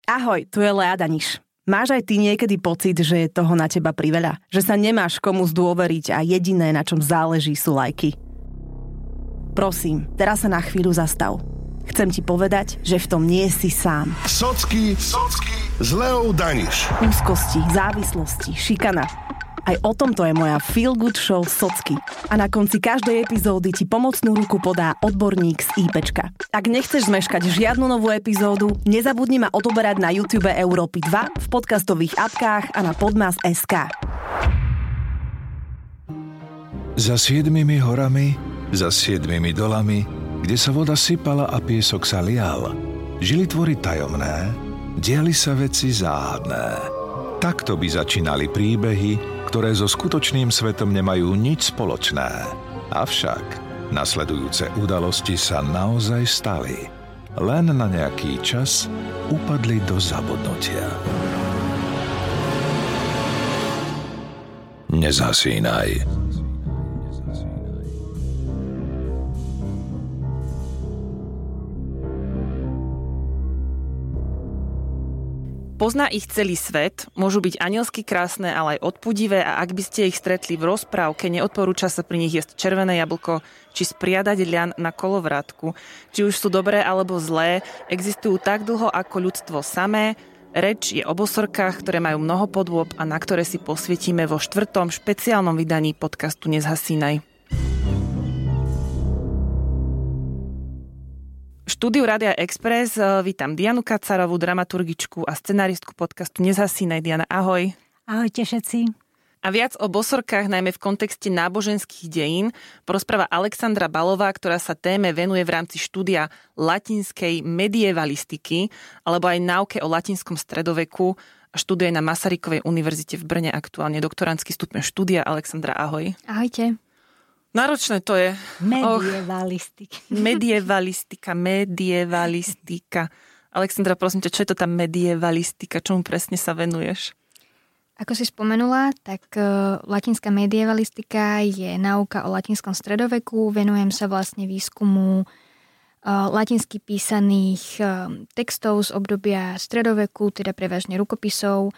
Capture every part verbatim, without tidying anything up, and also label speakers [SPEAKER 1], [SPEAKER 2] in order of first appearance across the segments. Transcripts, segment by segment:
[SPEAKER 1] Ahoj, tu je Lea Daniš. Máš aj ty niekedy pocit, že je toho na teba priveľa? Že sa nemáš komu zdôveriť a jediné, na čom záleží, sú lajky? Prosím, teraz sa na chvíľu zastav. Chcem ti povedať, že v tom nie si sám.
[SPEAKER 2] Socky, socky s Leou Daniš.
[SPEAKER 1] Úzkosti, závislosti, šikana. Aj o tomto je moja Feel Good Show Socky. A na konci každej epizódy ti pomocnú ruku podá odborník z IPčka. Ak nechceš zmeškať žiadnu novú epizódu, nezabudni ma odoberať na YouTube Európy dva, v podcastových apkách a na podmas bodka es ká.
[SPEAKER 3] Za siedmimi horami, za siedmimi dolami, kde sa voda sypala a piesok sa lial, žili tvory tajomné, diali sa veci záhadné. Takto by začínali príbehy, ktoré so skutočným svetom nemajú nič spoločné. Avšak nasledujúce udalosti sa naozaj stali. Len na nejaký čas upadli do zabudnutia. Nezhasínaj.
[SPEAKER 4] Pozná ich celý svet, môžu byť anielsky krásne, ale aj odpudivé a ak by ste ich stretli v rozprávke, neodporúča sa pri nich jesť červené jablko či spriadať ľan na kolovrátku. Či už sú dobré alebo zlé, existujú tak dlho ako ľudstvo samé. Reč je o bosorkách, ktoré majú mnoho podôb a na ktoré si posvietime vo štvrtom špeciálnom vydaní podcastu Nezhasínaj. V štúdiu Rádia Express vítam Dianu Kacarovú, dramaturgičku a scenáristku podcastu Nezhasínaj. Diana, ahoj.
[SPEAKER 5] Ahojte všetci.
[SPEAKER 4] A viac o bosorkách, najmä v kontexte náboženských dejín, porozpráva Alexandra Balová, ktorá sa téme venuje v rámci štúdia latinskej medievalistiky alebo aj náuke o latinskom stredoveku a študuje na Masarykovej univerzite v Brne aktuálne doktorandský stupeň štúdia. Alexandra, ahoj.
[SPEAKER 5] Ahojte.
[SPEAKER 4] Náročné to je.
[SPEAKER 5] Medievalistika.
[SPEAKER 4] Och, medievalistika, medievalistika. Alexandra, prosím ťa, čo je to tá medievalistika? Čomu presne sa venuješ?
[SPEAKER 5] Ako si spomenula, tak uh, latinská medievalistika je náuka o latinskom stredoveku. Venujem sa vlastne výskumu uh, latinsky písaných uh, textov z obdobia stredoveku, teda prevažne rukopisov.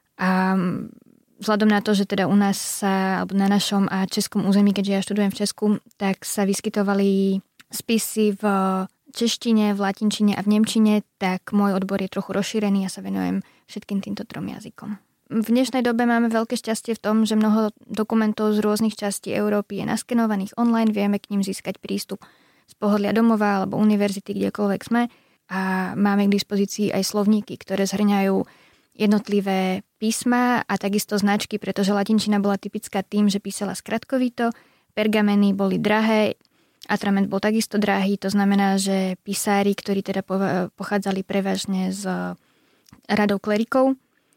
[SPEAKER 5] A um, vzhľadom na to, že teda u nás sa, alebo na našom a českom území, keďže ja študujem v Česku, tak sa vyskytovali spisy v češtine, v latinčine a v nemčine, tak môj odbor je trochu rozšírený a sa venujem všetkým týmto trom jazykom. V dnešnej dobe máme veľké šťastie v tom, že mnoho dokumentov z rôznych častí Európy je naskenovaných online, vieme k ním získať prístup z pohodlia domova alebo univerzity, kdekoľvek sme a máme k dispozícii aj slovníky, ktoré zhrňajú jednotlivé písma a takisto značky, pretože latinčina bola typická tým, že písala skratkovito, pergameny boli drahé, atrament bol takisto drahý, to znamená, že písári, ktorí teda pochádzali prevažne z radov klerikov,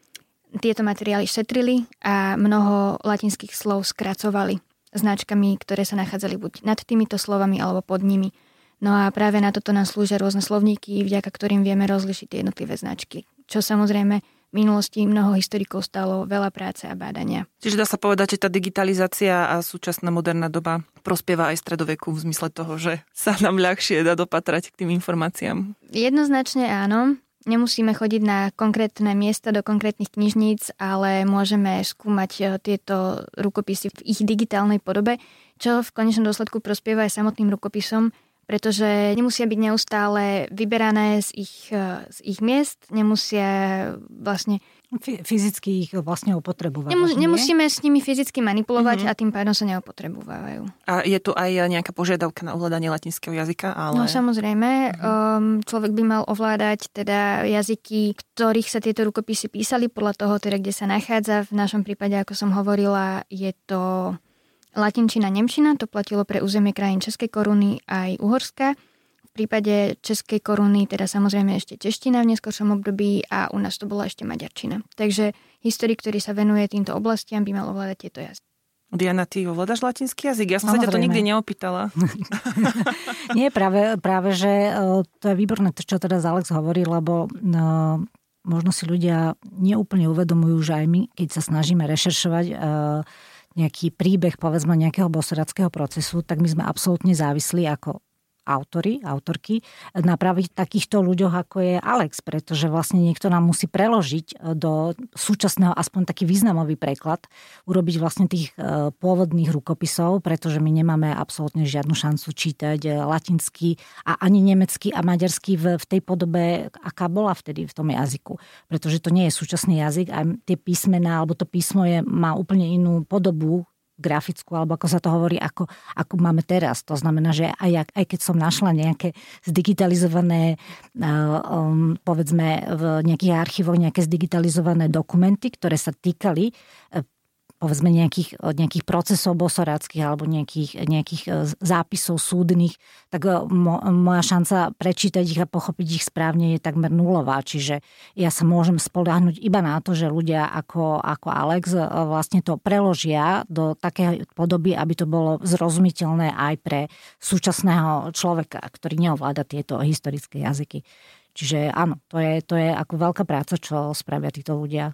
[SPEAKER 5] tieto materiály šetrili a mnoho latinských slov skracovali značkami, ktoré sa nachádzali buď nad týmito slovami alebo pod nimi. No a práve na toto nám slúžia rôzne slovníky, vďaka ktorým vieme rozlišiť tie jednotlivé značky. Čo samozrejme v minulosti mnoho historikov stalo veľa práce a bádania.
[SPEAKER 4] Čiže dá sa povedať, že tá digitalizácia a súčasná moderná doba prospieva aj stredoveku v zmysle toho, že sa nám ľahšie dá dopatrať k tým informáciám.
[SPEAKER 5] Jednoznačne áno. Nemusíme chodiť na konkrétne miesta do konkrétnych knižníc, ale môžeme skúmať tieto rukopisy v ich digitálnej podobe, čo v konečnom dôsledku prospieva aj samotným rukopisom, pretože nemusia byť neustále vyberané z ich, z ich miest, nemusia vlastne
[SPEAKER 6] fyzicky ich vlastne upotrebovať.
[SPEAKER 5] Nemus- nemusíme s nimi fyzicky manipulovať mm-hmm. a tým pádom sa neopotrebovávajú.
[SPEAKER 4] A je tu aj nejaká požiadavka na ovládanie latinského jazyka? Ale...
[SPEAKER 5] No samozrejme, mm-hmm. um, človek by mal ovládať teda jazyky, ktorých sa tieto rukopisy písali, podľa toho teda, kde sa nachádza. V našom prípade, ako som hovorila, je to latinčina, nemčina, to platilo pre územie krajín Českej koruny aj Uhorska. V prípade Českej koruny teda samozrejme ešte čeština v neskoršom období a u nás to bola ešte maďarčina. Takže historik, ktorý sa venuje týmto oblastiam, by mal ovládať tieto jazyky.
[SPEAKER 4] Diana, ty ovládaš latinský jazyk? Ja som samozrejme sa ťa to nikdy neopýtala.
[SPEAKER 6] Nie, práve, práve, že to je výborné, čo teraz Alex hovorí, lebo no, možno si ľudia neúplne uvedomujú, že aj my, keď sa snažíme rešeršovať nejaký príbeh, povedzme, nejakého bosorackého procesu, tak my sme absolútne závislí ako autory, autorky napraviť takýchto ľuďoch, ako je Alex, pretože vlastne niekto nám musí preložiť do súčasného, aspoň taký významový preklad, urobiť vlastne tých pôvodných rukopisov, pretože my nemáme absolútne žiadnu šancu čítať latinsky a ani nemecký a maďarský v, v tej podobe, aká bola vtedy v tom jazyku. Pretože to nie je súčasný jazyk a tie písmená, alebo to písmo je, má úplne inú podobu grafickú, alebo ako sa to hovorí, ako, ako máme teraz. To znamená, že aj, aj keď som našla nejaké zdigitalizované, um, povedzme, v nejakých archívoch nejaké zdigitalizované dokumenty, ktoré sa týkali povedzme nejakých, nejakých procesov bosoráckých alebo nejakých, nejakých zápisov súdnych, tak mo, moja šanca prečítať ich a pochopiť ich správne je takmer nulová. Čiže ja sa môžem spoľahnúť iba na to, že ľudia ako, ako Alex vlastne to preložia do takej podoby, aby to bolo zrozumiteľné aj pre súčasného človeka, ktorý neovláda tieto historické jazyky. Čiže áno, to je, to je ako veľká práca, čo spravia títo ľudia.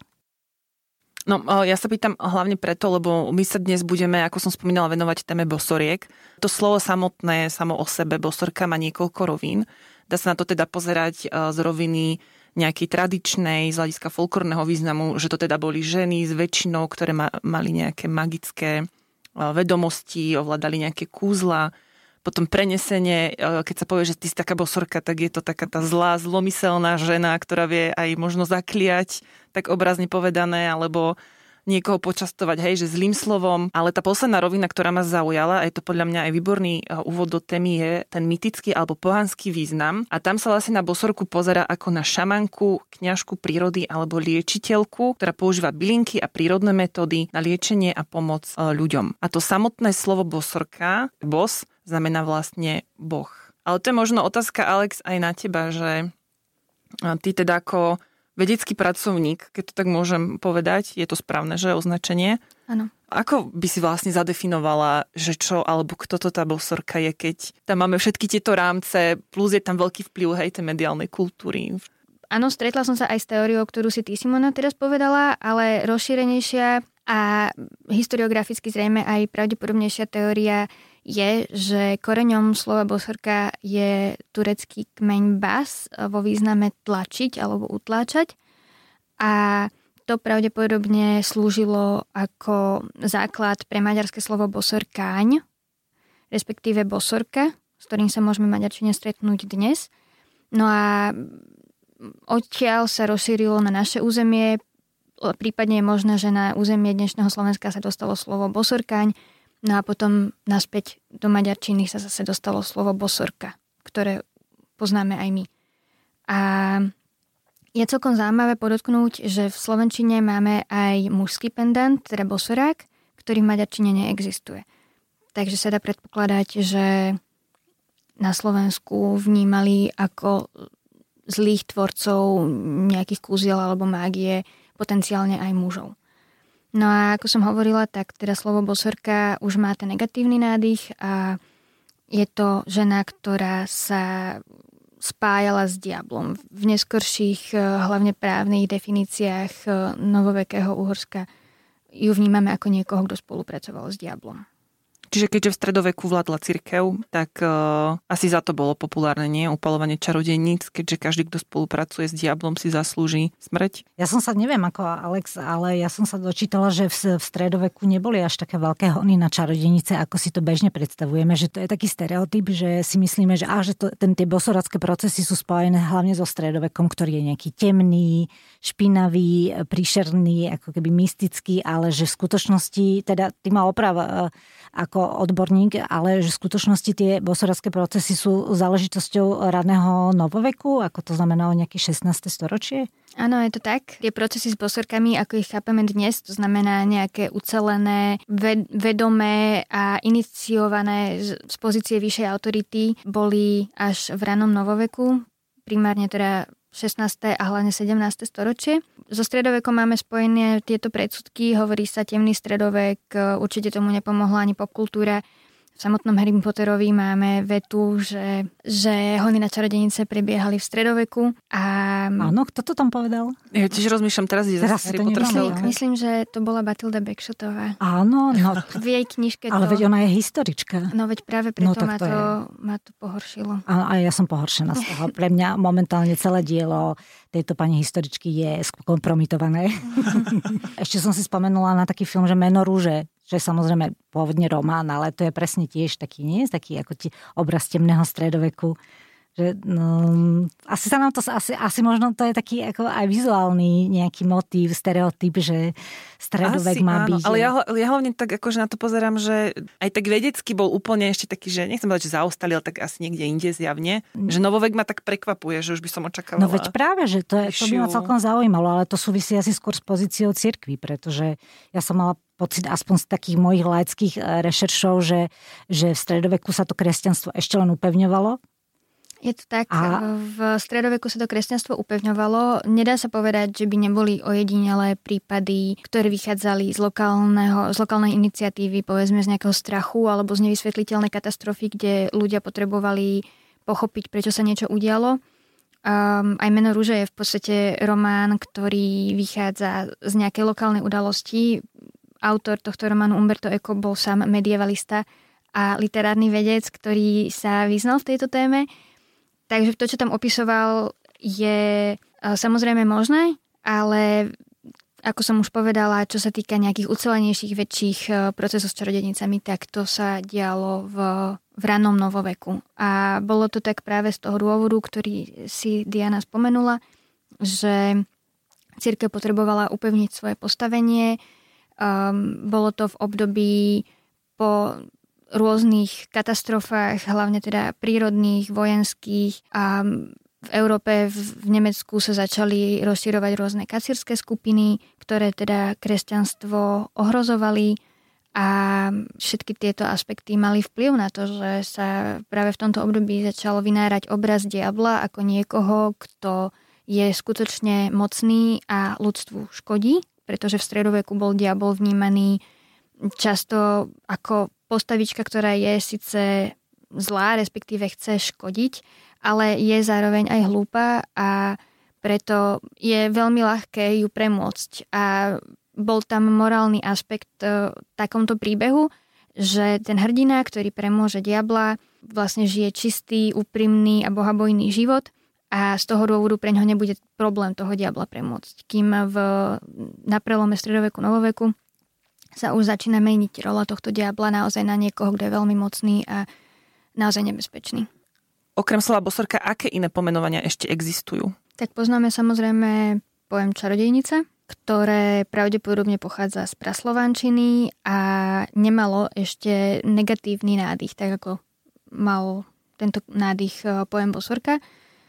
[SPEAKER 4] No, ja sa pýtam hlavne preto, lebo my sa dnes budeme, ako som spomínala, venovať téme bosoriek. To slovo samotné, samo o sebe, bosorka, má niekoľko rovín. Dá sa na to teda pozerať z roviny nejakej tradičnej, z hľadiska folklórneho významu, že to teda boli ženy s väčšinou, ktoré ma, mali nejaké magické vedomosti, ovládali nejaké kúzla. Potom prenesenie, keď sa povie, že ty si taká bosorka, tak je to taká tá zlá, zlomyselná žena, ktorá vie aj možno zakliať, tak obrazne povedané, alebo niekoho počastovať, hej, že zlým slovom. Ale tá posledná rovina, ktorá ma zaujala, a je to podľa mňa aj výborný úvod do témy, je ten mytický alebo pohanský význam. A tam sa vlastne na bosorku pozerá ako na šamanku, kňažku prírody alebo liečiteľku, ktorá používa bylinky a prírodné metódy na liečenie a pomoc ľuďom. A to samotné slovo bosorka, bos, znamená vlastne boh. Ale to je možno otázka, Alex, aj na teba, že ty teda ako vedecký pracovník, keď to tak môžem povedať, je to správne, že označenie?
[SPEAKER 5] Áno.
[SPEAKER 4] Ako by si vlastne zadefinovala, že čo, alebo kto to tá bosorka je, keď tam máme všetky tieto rámce, plus je tam veľký vplyv, hej, tej mediálnej kultúry?
[SPEAKER 5] Áno, stretla som sa aj s teóriou, ktorú si ty, Simona, teraz povedala, ale rozšírenejšia a historiograficky zrejme aj pravdepodobnejšia teória je, že koreňom slova bosorka je turecký kmeň bas vo význame tlačiť alebo utláčať. A to pravdepodobne slúžilo ako základ pre maďarské slovo bosorkáň, respektíve bosorka, s ktorým sa môžeme v maďarčine stretnúť dnes. No a odtiaľ sa rozšírilo na naše územie, prípadne je možné, že na územie dnešného Slovenska sa dostalo slovo bosorkáň. No a potom naspäť do maďarčiny sa zase dostalo slovo bosorka, ktoré poznáme aj my. A je celkom zaujímavé podotknúť, že v slovenčine máme aj mužský pendant, teda bosorák, ktorý v maďarčine neexistuje. Takže sa dá predpokladať, že na Slovensku vnímali ako zlých tvorcov nejakých kúziel alebo mágie potenciálne aj mužov. No a ako som hovorila, tak teda slovo bosorka už má ten negatívny nádych a je to žena, ktorá sa spájala s diablom. V neskorších, hlavne právnych definíciách novovekého Uhorska ju vnímame ako niekoho, kto spolupracoval s diablom.
[SPEAKER 4] Čiže keďže v stredoveku vládla cirkev, tak uh, asi za to bolo populárne, nie? Upaľovanie čarodejníc, keďže každý, kto spolupracuje s diablom, si zaslúži smrť.
[SPEAKER 6] Ja som sa, neviem ako Alex, ale ja som sa dočítala, že v, v stredoveku neboli až také veľké hony na čarodejnice, ako si to bežne predstavujeme, že to je taký stereotyp, že si myslíme, že, á, že to, ten, tie bosoracké procesy sú spojené hlavne so stredovekom, ktorý je nejaký temný, špinavý, príšerný, ako keby mystický, ale že v skutočnosti, teda ty ma oprav ako odborník, ale že v skutočnosti tie bosoracké procesy sú záležitosťou raného novoveku, ako to znamenalo nejaké šestnáste storočie?
[SPEAKER 5] Áno, je to tak. Tie procesy s bosorkami, ako ich chápeme dnes, to znamená nejaké ucelené, vedomé a iniciované z pozície vyššej autority, boli až v ranom novoveku, primárne teda šestnáste a hlavne sedemnáste storočie. So stredovekom máme spojené tieto predsudky, hovorí sa temný stredovek, určite tomu nepomohla ani popkultúra. V samotnom Harry Potterovi máme vetu, že, že hony na čarodejnice prebiehali v stredoveku. A...
[SPEAKER 6] Áno, kto to tam povedal?
[SPEAKER 4] Ja tiež rozmýšľam, teraz ide
[SPEAKER 6] teraz
[SPEAKER 4] Harry Potter.
[SPEAKER 5] Myslím, myslím, že to bola Batilda Backshotová.
[SPEAKER 6] Áno, no.
[SPEAKER 5] V jej knižke to...
[SPEAKER 6] Ale veď ona je historička.
[SPEAKER 5] No veď práve preto
[SPEAKER 6] no,
[SPEAKER 5] ma,
[SPEAKER 6] to
[SPEAKER 5] to, ma to pohoršilo.
[SPEAKER 6] A, a ja som pohoršená z toho. Pre mňa momentálne celé dielo tejto pani historičky je kompromitované. Ešte som si spomenula na taký film, že Meno rúže, že je samozrejme pôvodne román, ale to je presne tiež taký, nie? Taký ako ti obraz temného stredoveku. Že, no, asi sa nám to, asi, asi možno to je taký ako aj vizuálny nejaký motív, stereotyp, že stredovek asi, má áno, byť.
[SPEAKER 4] Ale ja, ja hlavne tak akože na to pozerám, že aj tak vedecky bol úplne ešte taký, že nechcem povedať, že zaostalý, ale tak asi niekde inde zjavne. Že novovek ma tak prekvapuje, že už by som očakávala.
[SPEAKER 6] No veď práve, že to, je, to by ma celkom zaujímalo, ale to súvisí asi skôr s pozíciou cirkvi, pretože ja som mala pocit aspoň z takých mojich laických rešeršov, že, že v stredoveku sa to kresťanstvo ešte len upevňovalo.
[SPEAKER 5] Je to tak, a... v stredoveku sa to kresťanstvo upevňovalo. Nedá sa povedať, že by neboli ojedinelé prípady, ktoré vychádzali z, lokálneho, z lokálnej iniciatívy, povedzme z nejakého strachu alebo z nevysvetliteľnej katastrofy, kde ľudia potrebovali pochopiť, prečo sa niečo udialo. Um, aj Meno rúže je v podstate román, ktorý vychádza z nejakej lokálnej udalosti. Autor tohto románu Umberto Eco bol sám medievalista a literárny vedec, ktorý sa vyznal v tejto téme. Takže to, čo tam opisoval, je samozrejme možné, ale ako som už povedala, čo sa týka nejakých ucelenejších, väčších procesov s čarodejnicami, tak to sa dialo v, v ranom novoveku. A bolo to tak práve z toho dôvodu, ktorý si Diana spomenula, že cirkev potrebovala upevniť svoje postavenie. Um, bolo to v období po rôznych katastrofách, hlavne teda prírodných, vojenských, a v Európe, v Nemecku sa začali rozširovať rôzne kacírske skupiny, ktoré teda kresťanstvo ohrozovali, a všetky tieto aspekty mali vplyv na to, že sa práve v tomto období začalo vynárať obraz diabla ako niekoho, kto je skutočne mocný a ľudstvu škodí, pretože v stredoveku bol diabol vnímaný často ako postavička, ktorá je síce zlá, respektíve chce škodiť, ale je zároveň aj hlúpa, a preto je veľmi ľahké ju premôcť. A bol tam morálny aspekt v takomto príbehu, že ten hrdina, ktorý premôže diabla, vlastne žije čistý, úprimný a bohabojný život, a z toho dôvodu pre ňoho nebude problém toho diabla premôcť. Kým v, na prelome stredoveku, novoveku sa už začína meniť rola tohto diabla naozaj na niekoho, kto je veľmi mocný a naozaj nebezpečný.
[SPEAKER 4] Okrem slova bosorka, aké iné pomenovania ešte existujú?
[SPEAKER 5] Tak poznáme samozrejme pojem čarodejnice, ktoré pravdepodobne pochádza z praslovančiny a nemalo ešte negatívny nádych, tak ako mal tento nádych pojem bosorka.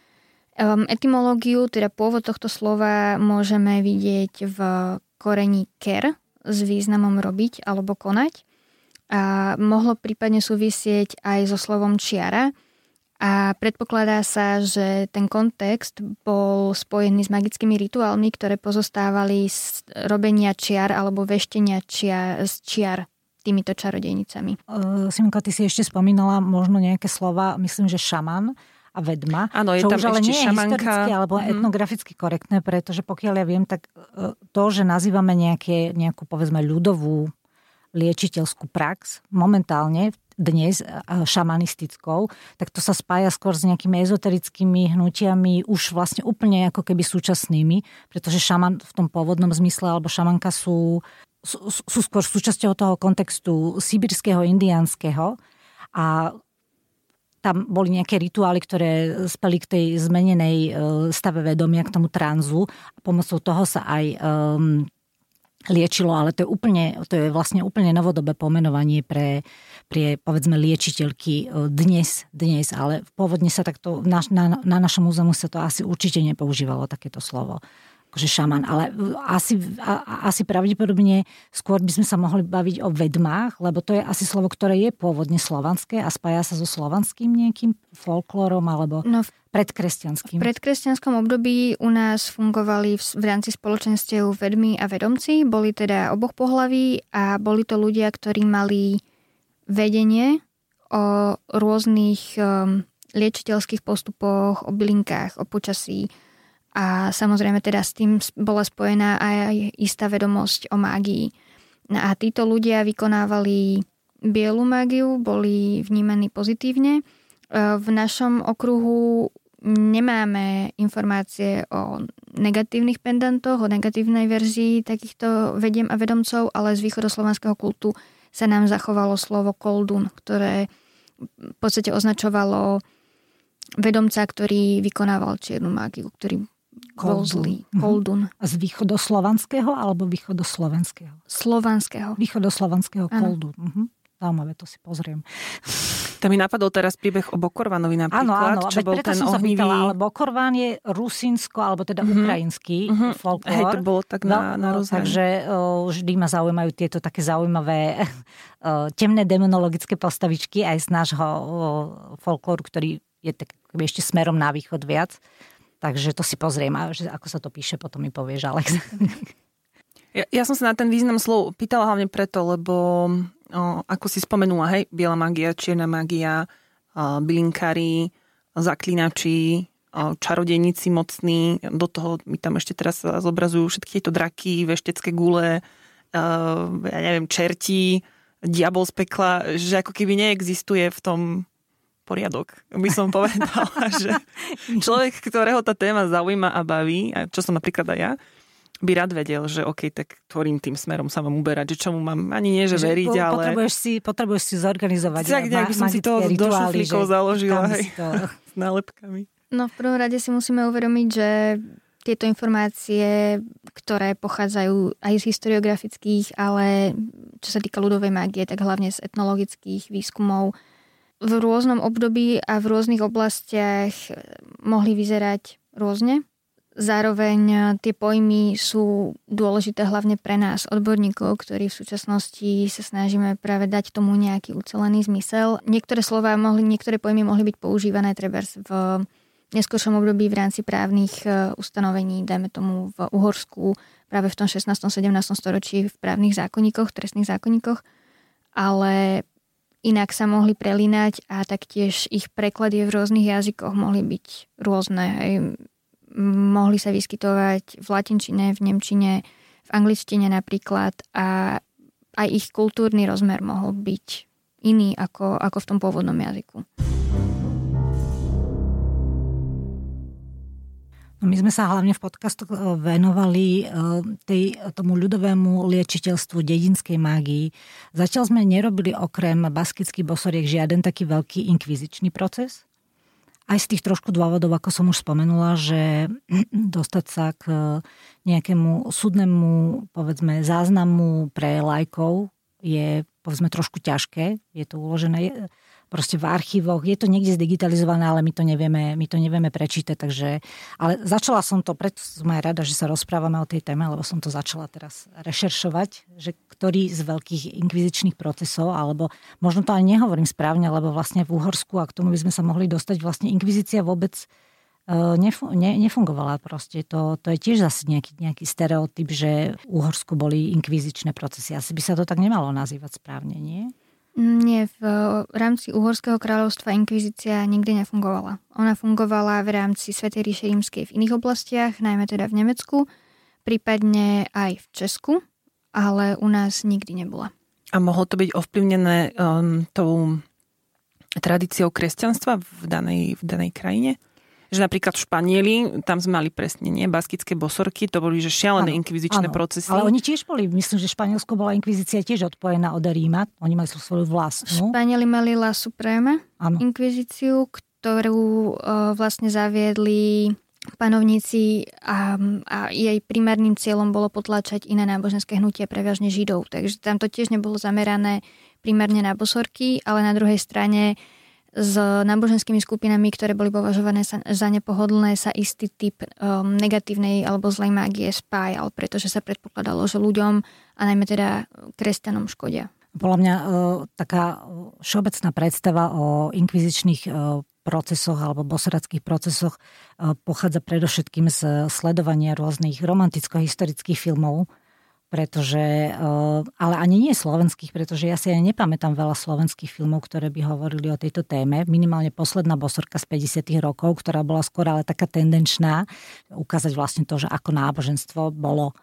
[SPEAKER 5] Etymológiu, teda pôvod tohto slova môžeme vidieť v koreni ker, s významom robiť alebo konať. A mohlo prípadne súvisieť aj so slovom čiara. A predpokladá sa, že ten kontext bol spojený s magickými rituálmi, ktoré pozostávali z robenia čiar alebo veštenia čiar, z čiar týmito čarodejnicami.
[SPEAKER 6] Uh, Simonka, ty si ešte spomínala možno nejaké slova, myslím, že šaman a vedma.
[SPEAKER 4] Áno, je
[SPEAKER 6] čo
[SPEAKER 4] tam
[SPEAKER 6] už ale
[SPEAKER 4] ešte
[SPEAKER 6] nie je
[SPEAKER 4] šamanka.
[SPEAKER 6] historicky alebo mm. etnograficky korektné, pretože pokiaľ ja viem, tak to, že nazývame nejaké, nejakú povedzme ľudovú liečiteľskú prax momentálne dnes šamanistickou, tak to sa spája skôr s nejakými ezoterickými hnutiami už vlastne úplne ako keby súčasnými, pretože šaman v tom pôvodnom zmysle alebo šamanka sú, sú, sú skôr súčasťou toho kontextu sibirského, indiánskeho, a tam boli nejaké rituály, ktoré speli k tej zmenenej stave vedomia, k tomu tranzu, a pomocou toho sa aj um, liečilo, ale to je úplne, to je vlastne úplne novodobé pomenovanie pre, pre povedzme liečiteľky dnes, dnes, ale pôvodne sa takto, na, na, na našom území sa to asi určite nepoužívalo takéto slovo, akože šaman, ale asi, a, asi pravdepodobne skôr by sme sa mohli baviť o vedmách, lebo to je asi slovo, ktoré je pôvodne slovanské a spája sa so slovanským nejakým folklórom alebo no, predkresťanským.
[SPEAKER 5] V predkresťanskom období u nás fungovali v, v rámci spoločenstiev vedmy a vedomci, boli teda oboch pohlaví a boli to ľudia, ktorí mali vedenie o rôznych um, liečiteľských postupoch, o bylinkách, o počasí a samozrejme teda s tým bola spojená aj istá vedomosť o mágii. No a títo ľudia vykonávali bielu mágiu, boli vnímaní pozitívne. V našom okruhu nemáme informácie o negatívnych pendantoch, o negatívnej verzii takýchto vediem a vedomcov, ale z východoslovanského kultu sa nám zachovalo slovo koldun, ktoré v podstate označovalo vedomca, ktorý vykonával čiernu mágiu, ktorý bol zlý. Koldun.
[SPEAKER 6] A z východoslovanského alebo východoslovenského?
[SPEAKER 5] Slovanského.
[SPEAKER 6] Východoslovanského koldun. Uh-huh. Zaujímavé, to si pozriem.
[SPEAKER 4] Tam mi napadol teraz príbeh o Bokorvanovi napríklad.
[SPEAKER 6] Áno, áno,
[SPEAKER 4] čo bol
[SPEAKER 6] preto
[SPEAKER 4] ten
[SPEAKER 6] som
[SPEAKER 4] ohnivý...
[SPEAKER 6] sa pýtala, ale Bokorvan je rusínsko, alebo teda uh-huh. ukrajinský uh-huh. folklór.
[SPEAKER 4] Hej, to bolo tak na,
[SPEAKER 6] no,
[SPEAKER 4] na rozhľad.
[SPEAKER 6] Takže o, vždy ma zaujímajú tieto také zaujímavé o, temné demonologické postavičky aj z nášho o, folklóru, ktorý je tak ešte smerom na východ viac. Takže to si pozriem, a že ako sa to píše, potom mi povieš, Alex.
[SPEAKER 4] Ja, ja som sa na ten význam slov pýtala hlavne preto, lebo o, ako si spomenula, hej, biela magia, čierna magia, o, bylinkári, zaklinači, o, čarodejníci mocní, do toho mi tam ešte teraz zobrazujú všetky tieto draky, veštecké gule, o, ja neviem, čerti, diabol z pekla, že ako keby neexistuje v tom poriadok, by som povedala, že človek, ktorého tá téma zaujíma a baví, a čo som napríklad aj ja, by rád vedel, že OK, tak ktorým tým smerom sa mám uberať, že čomu mám ani nie, že, že veriť, ale...
[SPEAKER 6] Potrebuješ si, potrebuješ si zorganizovať
[SPEAKER 4] tak nejak by som si to do šuflíkov založila, hej, to... s nálepkami.
[SPEAKER 5] No v prvom rade si musíme uvedomiť, že tieto informácie, ktoré pochádzajú aj z historiografických, ale čo sa týka ľudovej mágie, tak hlavne z etnologických výskumov, v rôznom období a v rôznych oblastiach mohli vyzerať rôzne. Zároveň tie pojmy sú dôležité hlavne pre nás, odborníkov, ktorí v súčasnosti sa snažíme práve dať tomu nejaký ucelený zmysel. Niektoré slová mohli, niektoré pojmy mohli byť používané trebárs v neskôršom období v rámci právnych ustanovení, dajme tomu v Uhorsku, práve v tom šestnástom sedemnástom storočí v právnych zákonníkoch, trestných zákonníkoch, ale inak sa mohli prelínať a taktiež ich preklady v rôznych jazykoch mohli byť rôzne. Hej. Mohli sa vyskytovať v latinčine, v nemčine, v angličtine napríklad a aj ich kultúrny rozmer mohol byť iný ako, ako v tom pôvodnom jazyku.
[SPEAKER 6] No my sme sa hlavne v podcastoch venovali tej, tomu ľudovému liečiteľstvu, dedinskej mágii. Zatiaľ sme nerobili okrem baskických bosoriek žiaden taký veľký inkvizičný proces. Aj z tých trošku dôvodov, ako som už spomenula, že dostať sa k nejakému súdnemu, povedzme, záznamu pre laikov je, povedzme, trošku ťažké. Je to uložené proste v archívoch. Je to niekde zdigitalizované, ale my to nevieme, my to nevieme prečítať. Takže, ale začala som to, preto som aj rada, že sa rozprávame o tej téme, lebo som to začala teraz rešeršovať, že ktorý z veľkých inkvizičných procesov, alebo možno to ani nehovorím správne, lebo vlastne v Uhorsku, a k tomu by sme sa mohli dostať, vlastne inkvizícia vôbec nefungovala proste. To, to je tiež zase nejaký, nejaký stereotyp, že v Uhorsku boli inkvizičné procesy. Asi by sa to tak nemalo nazývať správne, nie?
[SPEAKER 5] Nie, v rámci Uhorského kráľovstva inkvizícia nikdy nefungovala. Ona fungovala v rámci Svätej ríše rímskej v iných oblastiach, najmä teda v Nemecku, prípadne aj v Česku, ale u nás nikdy nebola.
[SPEAKER 4] A mohlo to byť ovplyvnené um, tou tradíciou kresťanstva v danej, v danej krajine? Že napríklad v Španieli, tam sme mali presne, nie? Baskické bosorky, to boli že šialené ano, inkvizičné ano, procesy.
[SPEAKER 6] Ale oni tiež boli, myslím, že Španielsko bola inkvizícia tiež odpojená od Ríma. Oni mali svoju vlastnú.
[SPEAKER 5] Španieli mali La Suprema inkvizíciu, ktorú uh, vlastne zaviedli panovníci a, a jej primárnym cieľom bolo potláčať iné náboženské hnutie, prevažne Židov. Takže tam to tiež nebolo zamerané primárne na bosorky, ale na druhej strane s náboženskými skupinami, ktoré boli považované za nepohodlné, sa istý typ um, negatívnej alebo zlej mágie spájal, pretože sa predpokladalo, že ľuďom a najmä teda kresťanom škodia.
[SPEAKER 6] Podľa mňa uh, taká všeobecná predstava o inkvizičných uh, procesoch alebo bosoradských procesoch uh, pochádza predovšetkým z sledovania rôznych romanticko-historických filmov, pretože, ale ani nie slovenských, pretože ja si aj nepamätám veľa slovenských filmov, ktoré by hovorili o tejto téme. Minimálne Posledná bosorka z päťdesiatych rokov, ktorá bola skôr ale taká tendenčná, ukázať vlastne to, že ako náboženstvo bolo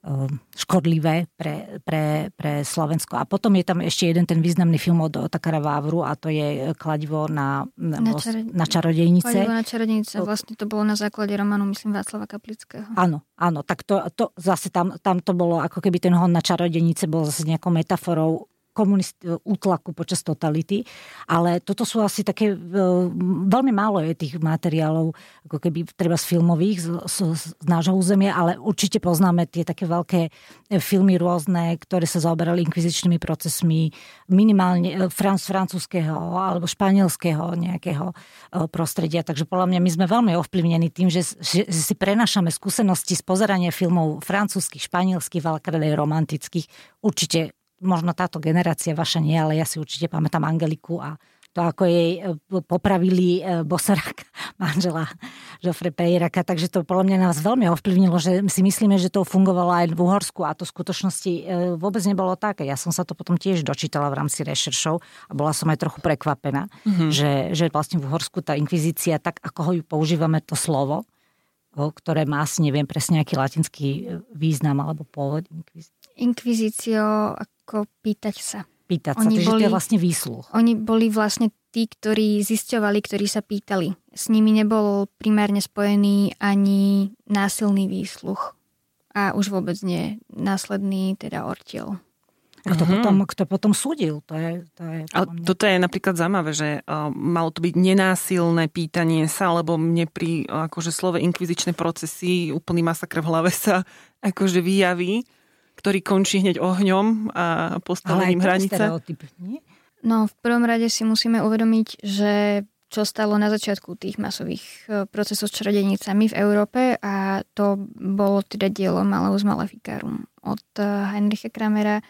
[SPEAKER 6] škodlivé pre, pre, pre Slovensko. A potom je tam ešte jeden ten významný film od Otakara Vávru a to je Kladivo na, na, na čarodejnice.
[SPEAKER 5] Kladivo na čarodejnice. Vlastne to bolo na základe románu, myslím, Václava Kaplického.
[SPEAKER 6] Áno, áno. Tak to, to zase tam, tam to bolo, ako keby ten hon na čarodejnice bol zase nejakou metaforou komunist, útlaku počas totality, ale toto sú asi také, veľmi málo je tých materiálov, ako keby treba z filmových, z, z, z nášho územia, ale určite poznáme tie také veľké filmy rôzne, ktoré sa zaoberali inkvizičnými procesmi, minimálne franc, francúzského alebo španielského nejakého prostredia. Takže podľa mňa my sme veľmi ovplyvnení tým, že, že, že si prenášame skúsenosti z pozerania filmov francúzskych, španielských, veľakrát aj romantických. Určite možno táto generácia vaša nie, ale ja si určite pamätám Angeliku a to, ako jej popravili Bosoráka, manžela Joffre Peyraca, takže to podľa mňa nás veľmi ovplyvnilo, že si myslíme, že to fungovalo aj v Uhorsku a to v skutočnosti vôbec nebolo tak. Ja som sa to potom tiež dočítala v rámci rešeršov a bola som aj trochu prekvapená, mm-hmm. že, že vlastne v Uhorsku tá inkvizícia, tak ako ho ju používame to slovo, ktoré má asi neviem presne aký latinský význam alebo pôvod inkvizície. Inkvizício ako
[SPEAKER 5] pýtať sa.
[SPEAKER 6] Pýtať sa, takže to je vlastne výsluch.
[SPEAKER 5] Oni boli vlastne tí, ktorí zisťovali, ktorí sa pýtali. S nimi nebol primárne spojený ani násilný výsluch. A už vôbec nie následný teda ortiel.
[SPEAKER 6] A kto, mm-hmm. potom, kto potom súdil? To je, to je,
[SPEAKER 4] Ale toto je napríklad zaujímavé, že uh, malo to byť nenásilné pýtanie sa, lebo mne pri uh, akože slove inkvizičné procesy úplný masakr v hlave sa akože vyjaví, ktorý končí hneď ohňom a postavením hranice.
[SPEAKER 6] Stereotyp, nie?
[SPEAKER 5] No, v prvom rade si musíme uvedomiť, že čo stalo na začiatku tých masových procesov s čarodejnicami v Európe a to bolo teda dielo Malleus Maleficarum od Heinricha Kramera,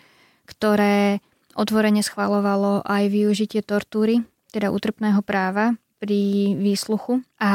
[SPEAKER 5] ktoré otvorene schvaľovalo aj využitie tortúry, teda útrpného práva pri výsluchu a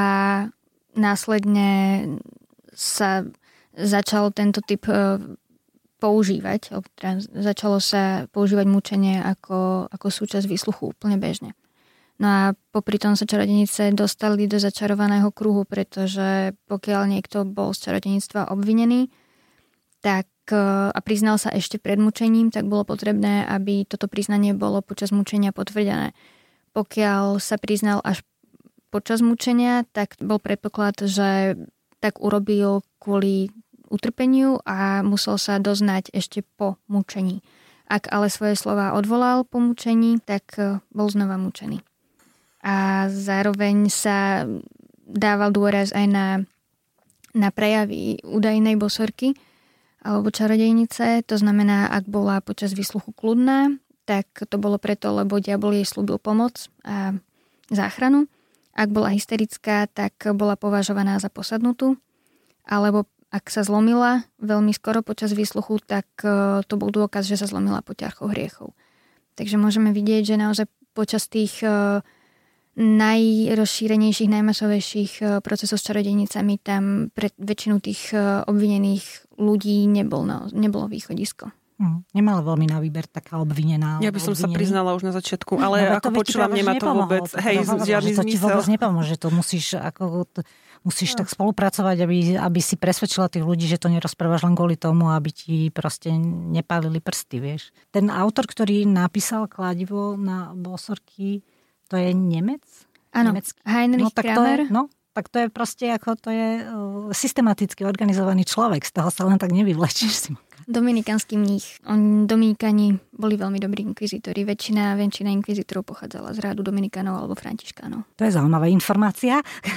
[SPEAKER 5] následne sa začal tento typ používať, teda začalo sa používať mučenie ako, ako súčasť výsluchu úplne bežne. No a popri tom sa čarodejnice dostali do začarovaného kruhu, pretože pokiaľ niekto bol z čarodejníctva obvinený, tak a priznal sa ešte pred mučením, tak bolo potrebné, aby toto priznanie bolo počas mučenia potvrdené. Pokiaľ sa priznal až počas mučenia, tak bol predpoklad, že tak urobil kvôli utrpeniu a musel sa doznať ešte po mučení. Ak ale svoje slová odvolal po mučení, tak bol znova mučený. A zároveň sa dával dôraz aj na, na prejavy údajnej bosorky alebo čarodejnice. To znamená, ak bola počas výsluchu kľudná, tak to bolo preto, lebo diabol jej slúbil pomoc a záchranu. Ak bola hysterická, tak bola považovaná za posadnutú. Alebo ak sa zlomila veľmi skoro počas výsluchu, tak to bol dôkaz, že sa zlomila pod ťarchou hriechov. Takže môžeme vidieť, že naozaj počas tých najrozšírenejších, najmasovejších procesov s čarodejnicami tam pre väčšinu tých obvinených ľudí nebol, no, nebolo východisko.
[SPEAKER 6] Hmm, nemala veľmi na výber taká obvinená.
[SPEAKER 4] Ja by som obvinený. sa priznala už na začiatku, ale no, ako počúvam, nemá to vôbec, hej, žiadny
[SPEAKER 6] zmysel. To ti vôbec nepomôže, to musíš ako... Musíš no. tak spolupracovať, aby, aby si presvedčila tých ľudí, že to nerozprávaš len kvôli tomu, aby ti proste nepálili prsty, vieš. Ten autor, ktorý napísal Kladivo na bosorky, to je Nemec?
[SPEAKER 5] Áno, Heinrich
[SPEAKER 6] no, tak
[SPEAKER 5] Kramer.
[SPEAKER 6] To je, no, tak to je proste ako to je uh, systematicky organizovaný človek, z toho sa len tak nevyvlečíš.
[SPEAKER 5] Dominikánsky mních. On, Dominikáni boli veľmi dobrí inkvizítori. Väčšina, väčšina inkvizítorov pochádzala z rádu Dominikánov alebo Františkánov.
[SPEAKER 6] To je zaujímavá informácia.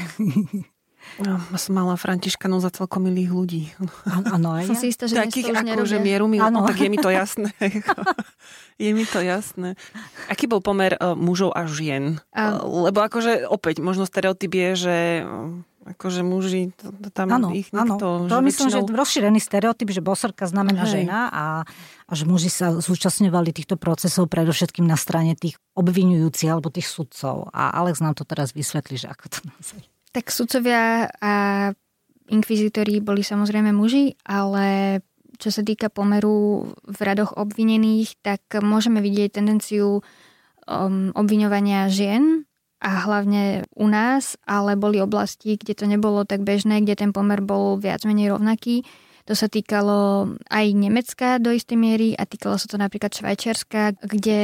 [SPEAKER 4] No, som mala Františkanov za celkom milých ľudí.
[SPEAKER 6] Áno,
[SPEAKER 5] ja. Som si istá, že
[SPEAKER 4] takých akože mieru milých, no, tak je mi to jasné. Je mi to jasné. Aký bol pomer uh, mužov a žien? A... Uh, lebo akože opäť, možno stereotyp je, že uh, akože muži, to, to tam
[SPEAKER 6] ano,
[SPEAKER 4] ich nikto...
[SPEAKER 6] Áno, to myslím, väčšinou... že rozšírený stereotyp, že bosorka znamená Hej. žena a, a že muži sa zúčastňovali týchto procesov predovšetkým na strane tých obviňujúcich alebo tých sudcov. A Alex nám to teraz vysvetlí, že ako to naozaj.
[SPEAKER 5] Tak sudcovia a inkvizítori boli samozrejme muži, ale čo sa týka pomeru v radoch obvinených, tak môžeme vidieť tendenciu um, obviňovania žien a hlavne u nás, ale boli oblasti, kde to nebolo tak bežné, kde ten pomer bol viac menej rovnaký. To sa týkalo aj Nemecka do istej miery a týkalo sa to napríklad Švajčiarska, kde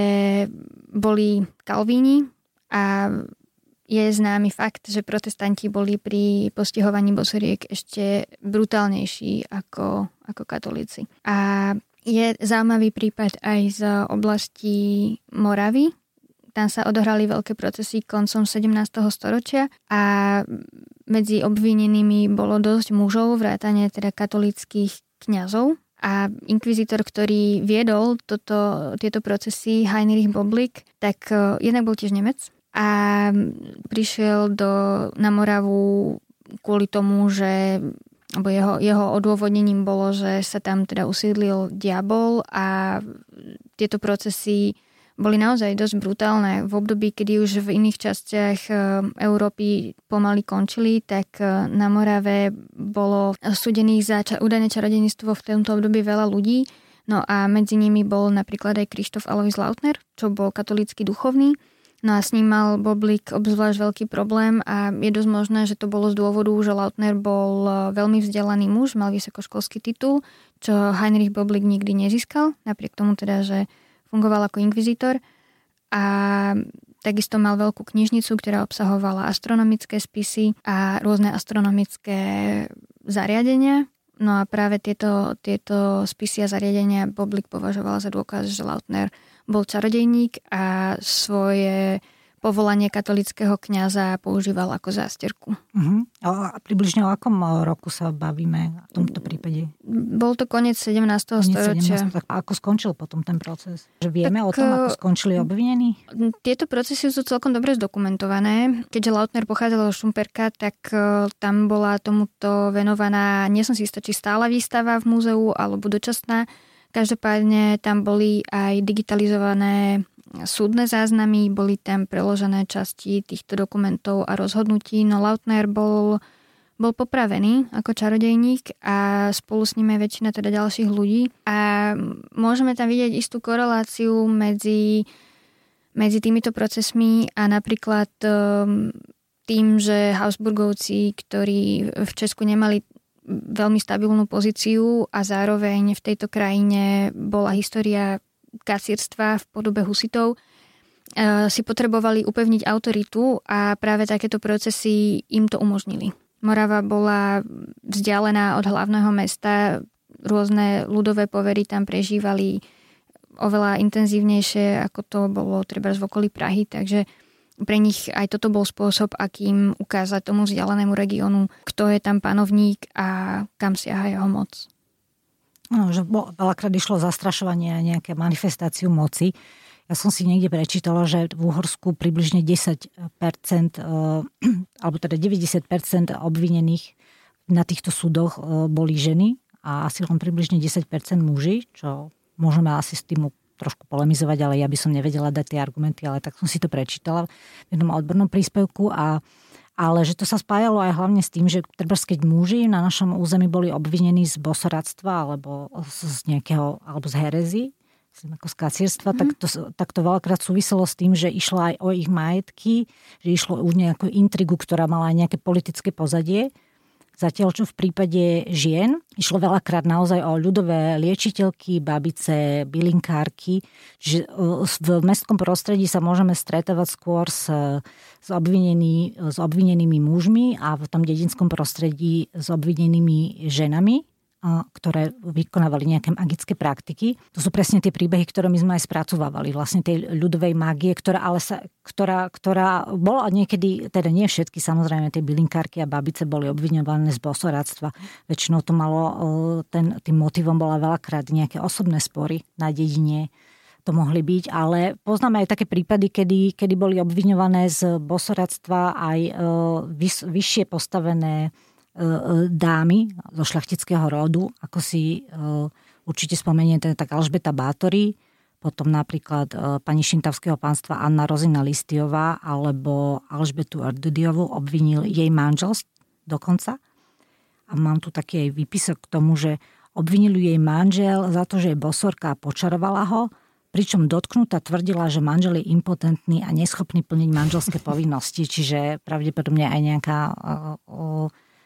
[SPEAKER 5] boli kalvíni a je známy fakt, že protestanti boli pri postihovaní bosoriek ešte brutálnejší ako, ako katolíci. A je zaujímavý prípad aj z oblasti Moravy. Tam sa odohrali veľké procesy koncom sedemnásteho storočia a medzi obvinenými bolo dosť mužov, vrátane teda katolíckych kňazov. A inkvizitor, ktorý viedol toto, tieto procesy, Heinrich Boblik, tak jednak bol tiež Nemec a prišiel do, na Moravu kvôli tomu, že alebo jeho, jeho odôvodnením bolo, že sa tam teda usídlil diabol a tieto procesy boli naozaj dosť brutálne. V období, kedy už v iných častiach Európy pomaly končili, tak na Morave bolo súdených za ča- údajné čarodejníctvo v tomto období veľa ľudí. No a medzi nimi bol napríklad aj Krištof Alois Lautner, čo bol katolícky duchovný. No a s ním mal Boblik obzvlášť veľký problém a je dosť možné, že to bolo z dôvodu, že Lautner bol veľmi vzdelaný muž, mal vysokoškolský titul, čo Heinrich Boblik nikdy nezískal, napriek tomu teda, že fungoval ako inkvizitor a takisto mal veľkú knižnicu, ktorá obsahovala astronomické spisy a rôzne astronomické zariadenia. No a práve tieto, tieto spisy a zariadenia Boblik považoval za dôkaz, že Lautner bol čarodejník a svoje povolanie katolického kňaza používal ako zásterku.
[SPEAKER 6] Uh-huh. A približne o akom roku sa bavíme v tomto prípade?
[SPEAKER 5] Bol to koniec sedemnásteho storočia.
[SPEAKER 6] sedemnásteho Ako skončil potom ten proces? Že vieme tak, o tom, ako skončili obvinení?
[SPEAKER 5] Tieto procesy sú celkom dobre zdokumentované. Keďže Lautner pochádzal zo Šumperka, tak tam bola tomuto venovaná, nie som si istá, či stála výstava v múzeu alebo dočasná. Každopádne tam boli aj digitalizované súdne záznamy, boli tam preložené časti týchto dokumentov a rozhodnutí, no Lautner bol, bol popravený ako čarodejník a spolu s ním aj väčšina teda ďalších ľudí a môžeme tam vidieť istú koreláciu medzi, medzi týmito procesmi a napríklad tým, že Habsburgovci, ktorí v Česku nemali veľmi stabilnú pozíciu a zároveň v tejto krajine bola história kasírstva v podobe husitov, si potrebovali upevniť autoritu a práve takéto procesy im to umožnili. Morava bola vzdialená od hlavného mesta, rôzne ľudové povery tam prežívali oveľa intenzívnejšie, ako to bolo treba v okolí Prahy, takže pre nich aj toto bol spôsob, akým ukázať tomu vzdialenému regiónu, kto je tam panovník a kam siaha jeho moc.
[SPEAKER 6] No, že veľakrát išlo zastrašovanie a nejaké manifestáciu moci. Ja som si niekde prečítala, že v Uhorsku približne desať percent alebo teda deväťdesiat percent obvinených na týchto súdoch boli ženy a asi len približne desať percent muži, čo môžeme asi s tým trošku polemizovať, ale ja by som nevedela dať tie argumenty, ale tak som si to prečítala v jednom odbornom príspevku a ale že to sa spájalo aj hlavne s tým, že trebárs keď muži na našom území boli obvinení z bosoradstva alebo z nejakého, alebo z herezy, ako z kacírstva, mm. tak, to, tak to veľakrát súviselo s tým, že išlo aj o ich majetky, že išlo o nejakú intrigu, ktorá mala aj nejaké politické pozadie. Zatiaľ, čo v prípade žien išlo veľakrát naozaj o ľudové liečiteľky, babice, bylinkárky. Čiže v mestskom prostredí sa môžeme stretávať skôr s, s, obvinený, s obvinenými mužmi a v tom dedinskom prostredí s obvinenými ženami, ktoré vykonávali nejaké magické praktiky. To sú presne tie príbehy, ktoré my sme aj spracovávali. Vlastne tej ľudovej mágie, ktorá, ale sa, ktorá, ktorá bola niekedy, teda nie všetky, samozrejme tie bylinkárky a babice boli obviňované z bosoradstva. Väčšinou to malo, ten, tým motivom bola veľakrát nejaké osobné spory na dedine. To mohli byť, ale poznáme aj také prípady, kedy, kedy boli obviňované z bosoradstva aj vys, vyššie postavené dámy zo šľachtického rodu, ako si uh, určite spomeniete, tak Alžbeta Bátory, potom napríklad uh, pani Šintavského pánstva Anna Rozina Listiová alebo Alžbetu Ardudiovu obvinil jej manžel dokonca. A mám tu taký aj výpisok k tomu, že Obvinili jej manžel za to, že je bosorka a počarovala ho, pričom dotknutá tvrdila, že manžel je impotentný a neschopný plniť manželské povinnosti, čiže pravdepodobne aj nejaká uh,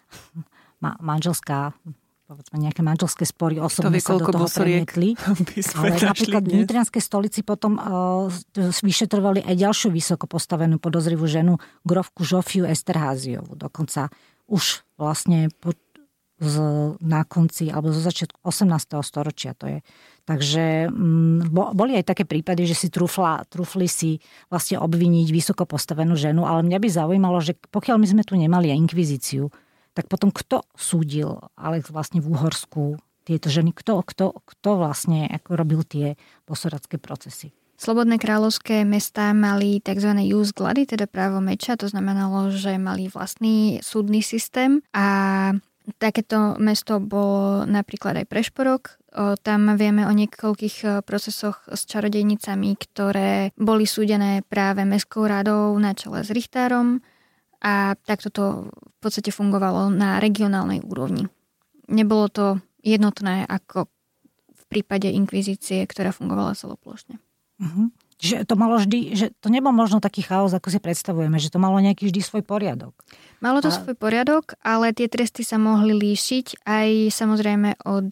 [SPEAKER 6] uh, manželská, povedzme nejaké manželské spory osobne sa do toho premietli. Ale napríklad v Nitrianskej stolici potom uh, vyšetrovali aj ďalšiu vysoko postavenú podozrivú ženu, grofku Žofiu Esterháziovu. Dokonca už vlastne po, z, na konci alebo zo začiatku osemnásteho storočia to je. Takže bo, boli aj také prípady, že si trúfla, trúfli si vlastne obviniť vysoko postavenú ženu, ale mňa by zaujímalo, že pokiaľ my sme tu nemali inkvizíciu, tak potom kto súdil Alex vlastne v Úhorsku tieto ženy? Kto, kto, kto vlastne ako robil tie bosoracké procesy?
[SPEAKER 5] Slobodné kráľovské mestá mali tzv. Jus gladi, teda právo meča, to znamenalo, že mali vlastný súdny systém a takéto mesto bolo napríklad aj Prešporok. Tam vieme o niekoľkých procesoch s čarodejnicami, ktoré boli súdené práve mestskou radou na čele s Richtárom a takto to v podstate fungovalo na regionálnej úrovni. Nebolo to jednotné ako v prípade inkvizície, ktorá fungovala celoplošne.
[SPEAKER 6] Uh-huh. Že to malo vždy, že to nebol možno taký chaos, ako si predstavujeme, že to malo nejaký vždy svoj poriadok.
[SPEAKER 5] Malo to
[SPEAKER 6] a...
[SPEAKER 5] svoj poriadok, ale tie tresty sa mohli líšiť aj samozrejme od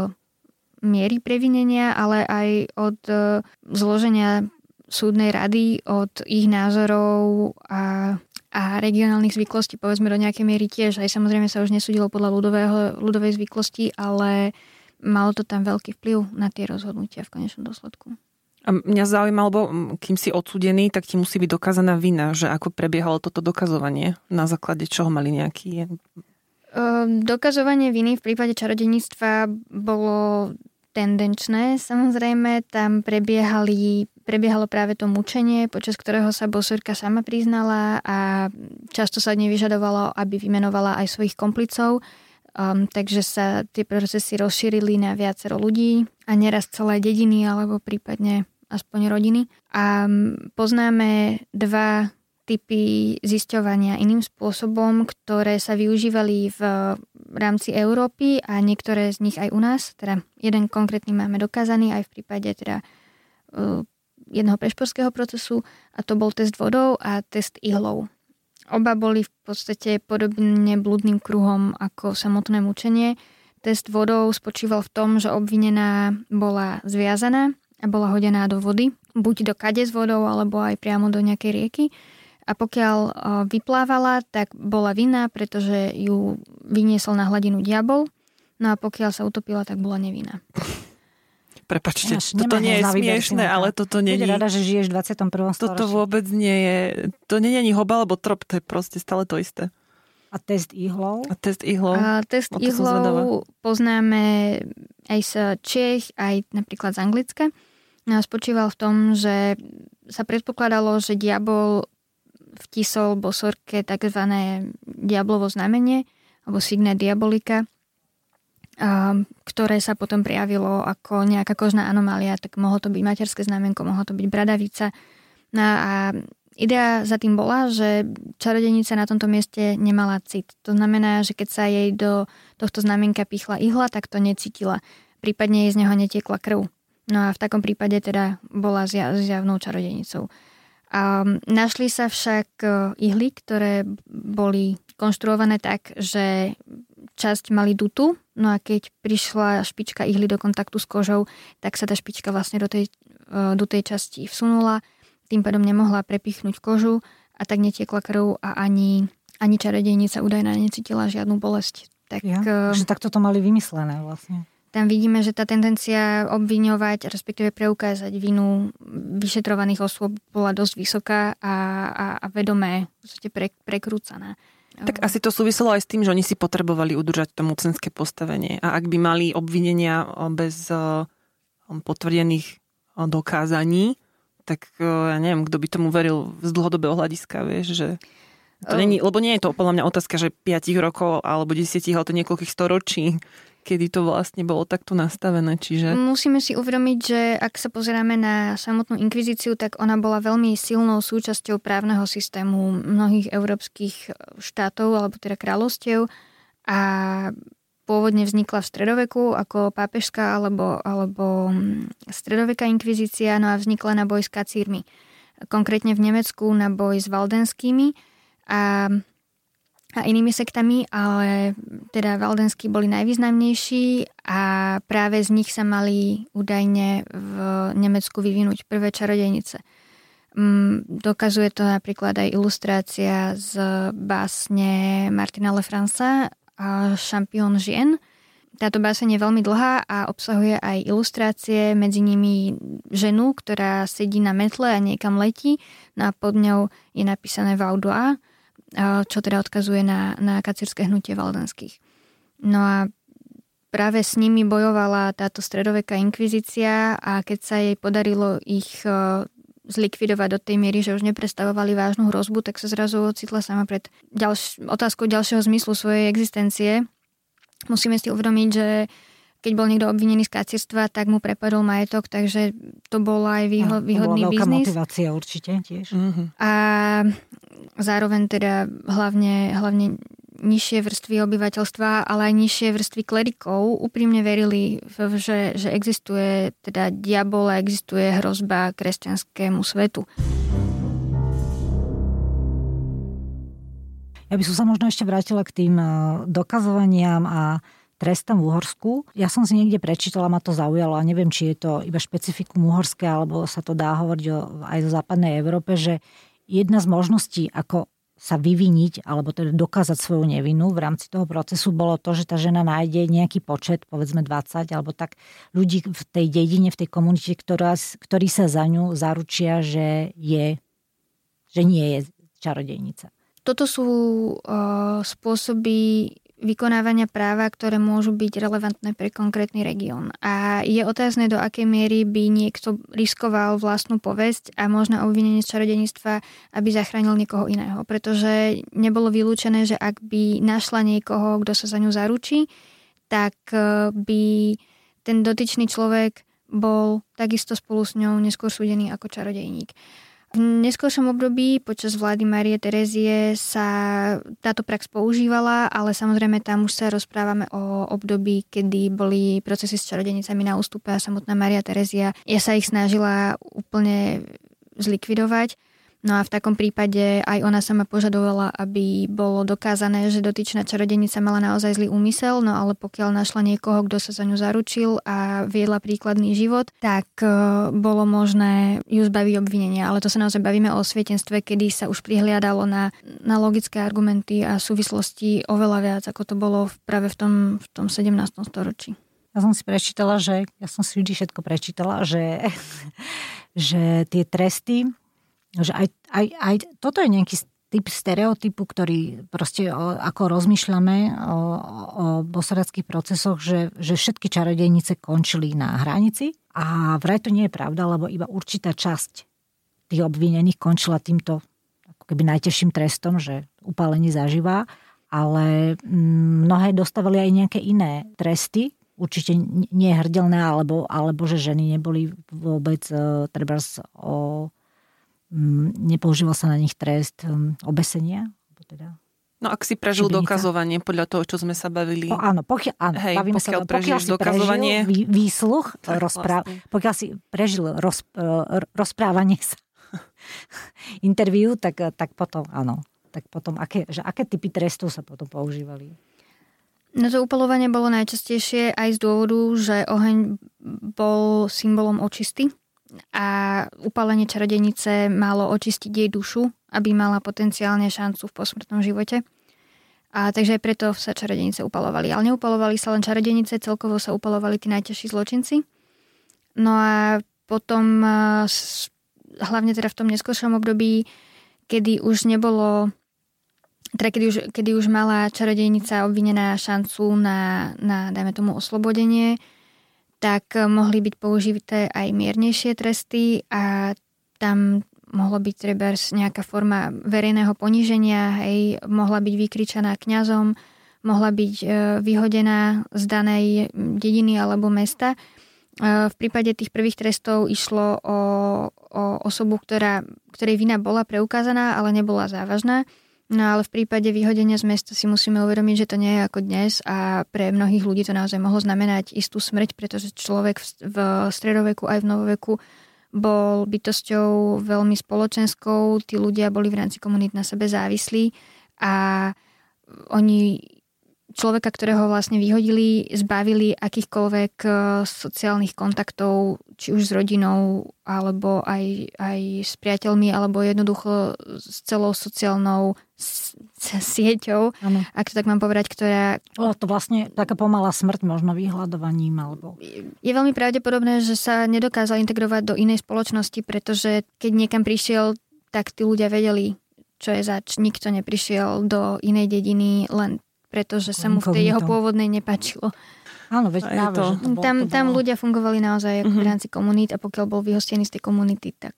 [SPEAKER 5] miery previnenia, ale aj od zloženia súdnej rady, od ich názorov a, a regionálnych zvyklostí, povedzme do nejakej miery tiež. Aj samozrejme sa už nesúdilo podľa ľudového, ľudovej zvyklosti, ale malo to tam veľký vplyv na tie rozhodnutia v konečnom dôsledku.
[SPEAKER 4] A mňa zaujímalo, lebo kým si odsúdený, tak ti musí byť dokázaná vina, že ako prebiehalo toto dokazovanie, na základe čoho mali nejaký...
[SPEAKER 5] Dokazovanie viny v prípade čarodejníctva bolo tendenčné. Samozrejme, tam prebiehali, prebiehalo práve to mučenie, počas ktorého sa bosorka sama priznala a často sa nevyžadovalo, aby vymenovala aj svojich komplicov. Um, takže sa tie procesy rozšírili na viacero ľudí a neraz celé dediny alebo prípadne aspoň rodiny. A poznáme dva typy zisťovania iným spôsobom, ktoré sa využívali v rámci Európy a niektoré z nich aj u nás. Teda jeden konkrétny máme dokázaný aj v prípade teda jedného prešporského procesu a to bol test vodou a test ihlou. Oba boli v podstate podobne blúdnym kruhom ako samotné mučenie. Test vodou spočíval v tom, že obvinená bola zviazaná a bola hodená do vody, buď do kade s vodou, alebo aj priamo do nejakej rieky. A pokiaľ vyplávala, tak bola vinná, pretože ju vyniesol na hladinu diabol. No a pokiaľ sa utopila, tak bola nevinná.
[SPEAKER 4] Prepačte, Až, toto nie je smiešné, ale toto nie je...
[SPEAKER 6] Bude rada, že žiješ v dvadsiatom prvom storočí.
[SPEAKER 4] Toto vôbec nie je... To nie je ani hoba, alebo trop, to je proste stále to isté.
[SPEAKER 6] A test ihlou?
[SPEAKER 4] A test ihlou?
[SPEAKER 5] A test
[SPEAKER 4] no,
[SPEAKER 5] ihlou poznáme aj z Čiech, aj napríklad z Anglicka. No, spočíval v tom, že sa predpokladalo, že diabol vtisol bosorke takzvané diablovo znamenie, alebo signa diabolika, ktoré sa potom prejavilo ako nejaká kožná anomália, tak mohlo to byť materské znamenko, mohlo to byť bradavica. No a idea za tým bola, že čarodejnica na tomto mieste nemala cit. To znamená, že keď sa jej do tohto znamenka pichla ihla, tak to necítila. Prípadne jej z neho netiekla krv. No a v takom prípade teda bola zjavnou čarodejnicou. A našli sa však ihly, ktoré boli konštruované tak, že časť mali dutu, no a keď prišla špička ihly do kontaktu s kožou, tak sa tá špička vlastne do tej dutej časti vsunula, tým pádom nemohla prepichnúť kožu a tak netiekla krv a ani, ani čarodejnica údajná necítila žiadnu bolesť. Tak,
[SPEAKER 6] ja, že takto to mali vymyslené vlastne.
[SPEAKER 5] Tam vidíme, že tá tendencia obviňovať, respektíve preukázať vinu vyšetrovaných osôb bola dosť vysoká a, a, a vedomé pre, prekrúcaná.
[SPEAKER 4] Tak asi to súviselo aj s tým, že oni si potrebovali udržať to mocenské postavenie. A ak by mali obvinenia bez potvrdených dokázaní, tak ja neviem, kto by tomu veril z dlhodobého hľadiska, vieš, že... To není, lebo nie je to podľa mňa otázka, že piatich rokov alebo desiatich, ale to niekoľkých storočí, kedy to vlastne bolo takto nastavené, čiže...
[SPEAKER 5] Musíme si uvedomiť, že ak sa pozeráme na samotnú inkvizíciu, tak ona bola veľmi silnou súčasťou právneho systému mnohých európskych štátov, alebo teda kráľovstiev a pôvodne vznikla v stredoveku ako pápežská alebo, alebo stredoveká inkvizícia, no a vznikla na boj s kacírmi. Konkrétne v Nemecku na boj s valdenskými a, a inými sektami, ale teda valdenskí boli najvýznamnejší a práve z nich sa mali údajne v Nemecku vyvinúť prvé čarodejnice. Dokazuje to napríklad aj ilustrácia z básne Martina Lefrança a Šampión žien. Táto báseň je veľmi dlhá a obsahuje aj ilustrácie, medzi nimi ženu, ktorá sedí na metle a niekam letí, no a pod ňou je napísané Vaudois, čo teda odkazuje na, na kacírske hnutie valdenských. No a práve s nimi bojovala táto stredoveká inkvizícia a keď sa jej podarilo ich zlikvidovať do tej miery, že už neprestavovali vážnu hrozbu, tak sa zrazu ocitla sama pred ďalš- otázkou ďalšieho zmyslu svojej existencie. Musíme si uvedomiť, že keď bol niekto obvinený z kacírstva, tak mu prepadol majetok, takže to bol aj výho- výhodný biznis. To bola veľká
[SPEAKER 6] motivácia určite tiež.
[SPEAKER 5] Mm-hmm. A zároveň teda hlavne, hlavne nižšie vrstvy obyvateľstva, ale aj nižšie vrstvy klerikov úprimne verili, že, že existuje teda diabol a existuje hrozba kresťanskému svetu.
[SPEAKER 6] Ja by som sa možno ešte vrátila k tým dokazovaniam a trestom v Uhorsku. Ja som si niekde prečítala, ma to zaujalo a neviem, či je to iba špecifikum uhorské, alebo sa to dá hovoriť aj zo západnej Európe, že jedna z možností, ako sa vyviniť, alebo teda dokázať svoju nevinu v rámci toho procesu bolo to, že tá žena nájde nejaký počet, povedzme dvadsať, alebo tak ľudí v tej dedine, v tej komunite, ktorá, ktorí sa za ňu zaručia, že je, že nie je čarodejnica.
[SPEAKER 5] Toto sú uh, spôsoby vykonávania práva, ktoré môžu byť relevantné pre konkrétny región. A je otázne, do akej miery by niekto riskoval vlastnú povesť a možno obvinenie z čarodejníctva, aby zachránil niekoho iného. Pretože nebolo vylúčené, že ak by našla niekoho, kto sa za ňu zaručí, tak by ten dotyčný človek bol takisto spolu s ňou neskôr súdený ako čarodejník. V neskôršom období počas vlády Márie Terézie sa táto prax používala, ale samozrejme tam už sa rozprávame o období, kedy boli procesy s čarodejnicami na ústupe a samotná Mária Terézia ja sa ich snažila úplne zlikvidovať. No a v takom prípade aj ona sama požadovala, aby bolo dokázané, že dotyčná čarodejnica mala naozaj zlý úmysel, no ale pokiaľ našla niekoho, kto sa za ňu zaručil a viedla príkladný život, tak bolo možné ju zbaviť obvinenia. Ale to sa naozaj bavíme o osvietenstve, kedy sa už prihliadalo na, na logické argumenty a súvislosti oveľa viac, ako to bolo práve v tom, v tom sedemnástom storočí.
[SPEAKER 6] Ja som si prečítala, že ja som si vždy všetko prečítala, že, že tie tresty, že aj, aj, aj toto je nejaký typ stereotypu, ktorý proste o, ako rozmýšľame o, o bosoradských procesoch, že, že všetky čarodejnice končili na hranici a vraj to nie je pravda, lebo iba určitá časť tých obvinených končila týmto ako keby najťažším trestom, že upálenie zažíva, ale mnohé dostávali aj nejaké iné tresty, určite nie hrdelné, alebo, alebo že ženy neboli vôbec trebárs o nepoužíval sa na nich trest um, obesenia. Teda,
[SPEAKER 4] no ak si prežil šibenica. Dokazovanie podľa toho, čo sme sa bavili.
[SPEAKER 6] Po, áno, pokiaľ, áno
[SPEAKER 4] hej,
[SPEAKER 6] bavíme
[SPEAKER 4] pokiaľ
[SPEAKER 6] sa, pokiaľ si
[SPEAKER 4] dokazovanie,
[SPEAKER 6] prežil výsluch, rozpráv, vlastne. Pokiaľ si prežil roz, rozprávanie sa interviu, tak, tak potom áno. Tak potom, aké, že aké typy trestov sa potom používali?
[SPEAKER 5] No to upaľovanie bolo najčastejšie aj z dôvodu, že oheň bol symbolom očisty. A upálenie čarodejnice malo očistiť jej dušu, aby mala potenciálne šancu v posmrtnom živote. A takže aj preto sa čarodejnice upaľovali. Ale neupaľovali sa len čarodejnice, celkovo sa upaľovali tí najťažší zločinci. No a potom, hlavne teda v tom neskôršom období, kedy už nebolo, teda kedy už, kedy už mala čarodejnica obvinená šancu na, na dajme tomu, oslobodenie, tak mohli byť použité aj miernejšie tresty a tam mohlo byť trebárs nejaká forma verejného poníženia, hej, mohla byť vykričaná kňazom, mohla byť vyhodená z danej dediny alebo mesta. V prípade tých prvých trestov išlo o, o osobu, ktorá, ktorej vina bola preukázaná, ale nebola závažná. No ale v prípade vyhodenia z mesta si musíme uvedomiť, že to nie je ako dnes a pre mnohých ľudí to naozaj mohlo znamenať istú smrť, pretože človek v, v stredoveku aj v novoveku bol bytosťou veľmi spoločenskou, tí ľudia boli v rámci komunít na sebe závislí a oni človeka, ktorého vlastne vyhodili, zbavili akýchkoľvek sociálnych kontaktov, či už s rodinou, alebo aj, aj s priateľmi, alebo jednoducho s celou sociálnou s- sieťou, ano. Ak to tak mám povedať, ktorá...
[SPEAKER 6] Bola to vlastne taká pomalá smrť, možno vyhľadovaním, alebo...
[SPEAKER 5] Je veľmi pravdepodobné, že sa nedokázal integrovať do inej spoločnosti, pretože keď niekam prišiel, tak tí ľudia vedeli, čo je zač. Nikto neprišiel do inej dediny len pretože sa mu v tej jeho pôvodnej nepáčilo.
[SPEAKER 6] Áno, veď práve,
[SPEAKER 5] to.
[SPEAKER 6] Že to bolo,
[SPEAKER 5] tam,
[SPEAKER 6] to
[SPEAKER 5] tam
[SPEAKER 6] bolo.
[SPEAKER 5] ľudia fungovali naozaj ako uh-huh. v rámci komunít a pokiaľ bol vyhostený z tej komunity, tak,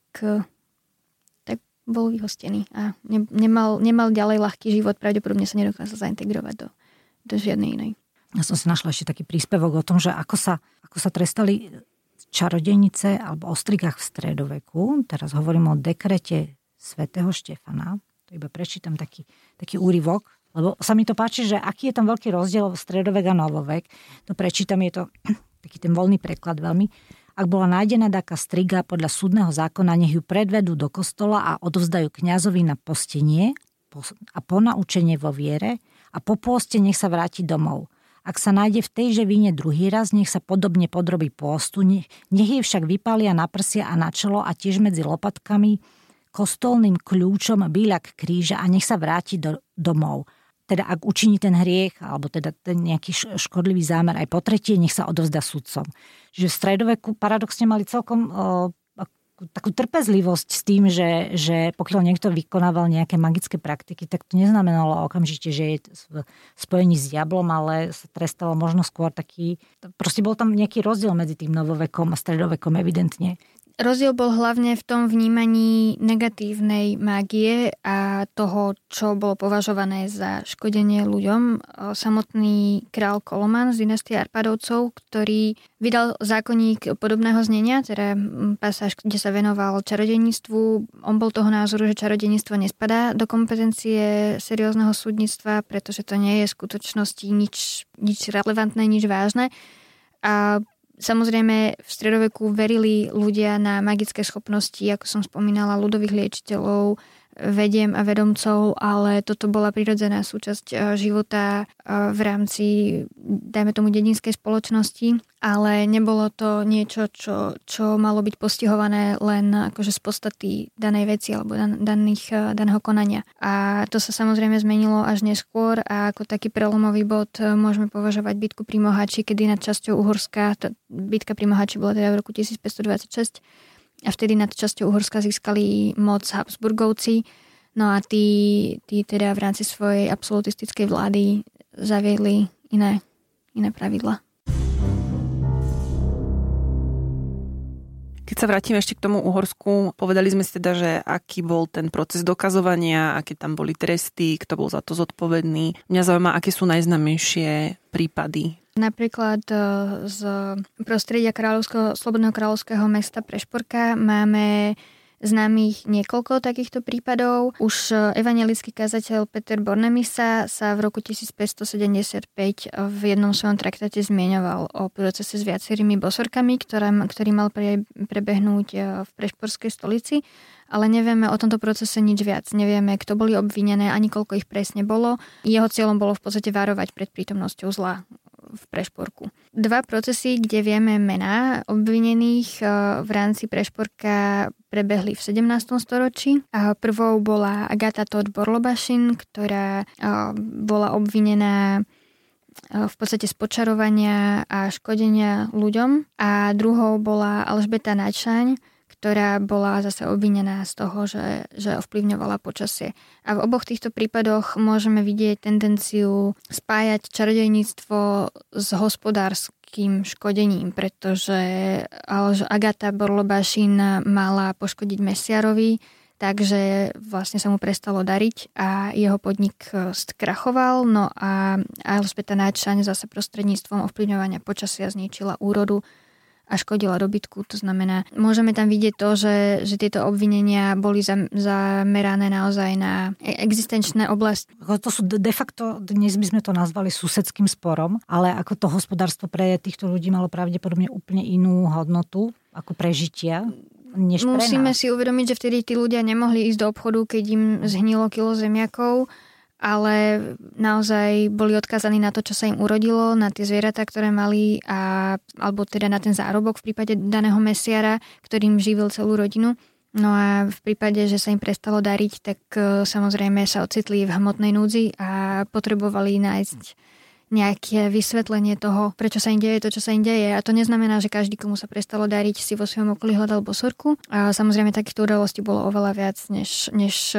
[SPEAKER 5] tak bol vyhostený a ne, nemal, nemal ďalej ľahký život, pravdepodobne sa nedokázal zaintegrovať do, do žiadnej inej.
[SPEAKER 6] Ja som si našla ešte taký príspevok o tom, že ako sa, ako sa trestali čarodejnice alebo ostrigách v stredoveku. Teraz hovorím o dekrete svätého Štefana. To iba prečítam taký, taký úryvok. Lebo sa mi to páči, že aký je tam veľký rozdiel v stredovek a novovek. To prečítam, je to taký ten voľný preklad veľmi. Ak bola nájdená taká striga podľa súdneho zákona, nech ju predvedú do kostola a odovzdajú kňazovi na postenie a po naučenie vo viere a po pôste nech sa vráti domov. Ak sa nájde v tejže víne druhý raz, nech sa podobne podrobí pôstu, nech, nech jej však vypália na prsia a na čelo a tiež medzi lopatkami kostolným kľúčom bíľak kríža a nech sa vráti do, domov. Teda ak učiní ten hriech, alebo teda ten nejaký škodlivý zámer aj po tretie, nech sa odovzdá sudcom. Čiže v stredoveku paradoxne mali celkom o, takú trpezlivosť s tým, že, že pokiaľ niekto vykonával nejaké magické praktiky, tak to neznamenalo okamžite, že je v spojení s diablom, ale sa trestalo možno skôr taký... Proste bol tam nejaký rozdiel medzi tým novovekom a stredovekom evidentne.
[SPEAKER 5] Rozdiel bol hlavne v tom vnímaní negatívnej mágie a toho, čo bolo považované za škodenie ľuďom. Samotný král Koloman z dynastie Arpadovcov, ktorý vydal zákonník podobného znenia, teda pasáž, kde sa venoval čarodejníctvu. On bol toho názoru, že čarodejníctvo nespadá do kompetencie seriózneho súdnictva, pretože to nie je v skutočnosti nič, nič relevantné, nič vážne. A samozrejme, v stredoveku verili ľudia na magické schopnosti, ako som spomínala, ľudových liečiteľov, vediem a vedomcov, ale toto bola prirodzená súčasť života v rámci, dajme tomu, dedinskej spoločnosti, ale nebolo to niečo, čo, čo malo byť postihované len akože z podstaty danej veci alebo dan, daných, daného konania. A to sa samozrejme zmenilo až neskôr a ako taký prelomový bod môžeme považovať bitku pri Mohači, kedy nad časťou Uhorska, tá bitka pri Mohači bola teda v roku tisícpäťstodvadsaťšesť, a vtedy nad časťou Uhorska získali moc Habsburgovci. No a tí, tí teda v rámci svojej absolutistickej vlády zaviedli iné, iné pravidlá.
[SPEAKER 4] Keď sa vrátime ešte k tomu Uhorsku, povedali sme si teda, že aký bol ten proces dokazovania, aké tam boli tresty, kto bol za to zodpovedný. Mňa zaujíma, aké sú najznámejšie prípady.
[SPEAKER 5] Napríklad z prostredia kráľovského, slobodného kráľovského mesta Prešporka máme známych niekoľko takýchto prípadov. Už evanjelický kazateľ Peter Bornemisa sa v roku tisícpäťstosedemdesiatpäť v jednom svojom traktáte zmieňoval o procese s viacerými bosorkami, ktorá, ktorý mal pre, prebehnúť v prešporskej stolici, ale nevieme o tomto procese nič viac. Nevieme, kto boli obvinené, ani koľko ich presne bolo. Jeho cieľom bolo v podstate varovať pred prítomnosťou zla v Prešporku. Dva procesy, kde vieme mená obvinených v rámci Prešporka, prebehli v sedemnástom storočí. Prvou bola Agata Todd Borlobašin, ktorá bola obvinená v podstate z počarovania a škodenia ľuďom. A druhou bola Alžbeta Načaň, ktorá bola zase obvinená z toho, že, že ovplyvňovala počasie. A v oboch týchto prípadoch môžeme vidieť tendenciu spájať čarodejníctvo s hospodárskym škodením, pretože Agata Borlobašin mala poškodiť mesiarovi, takže vlastne sa mu prestalo dariť a jeho podnik skrachoval. No a Alžbeta Načaň zase prostredníctvom ovplyvňovania počasia zničila úrodu a škodila dobytku. To znamená, môžeme tam vidieť to, že, že tieto obvinenia boli zamerané naozaj na existenčné oblasti.
[SPEAKER 6] To sú de facto, dnes by sme to nazvali susedským sporom, ale ako to hospodárstvo pre týchto ľudí malo pravdepodobne úplne inú hodnotu ako prežitia. Než pre
[SPEAKER 5] Musíme
[SPEAKER 6] nás.
[SPEAKER 5] si uvedomiť, že vtedy tí ľudia nemohli ísť do obchodu, keď im zhnilo kilo zemiakov, ale naozaj boli odkázaní na to, čo sa im urodilo, na tie zvieratá, ktoré mali, a, alebo teda na ten zárobok v prípade daného mesiara, ktorým živil celú rodinu. No a v prípade, že sa im prestalo dariť, tak samozrejme sa ocitli v hmotnej núdzi a potrebovali nájsť nejaké vysvetlenie toho, prečo sa im deje to, čo sa im deje. A to neznamená, že každý, komu sa prestalo dariť, si vo svojom okolí hľadal bosorku. A samozrejme takýchto udalostí bolo oveľa viac, než, než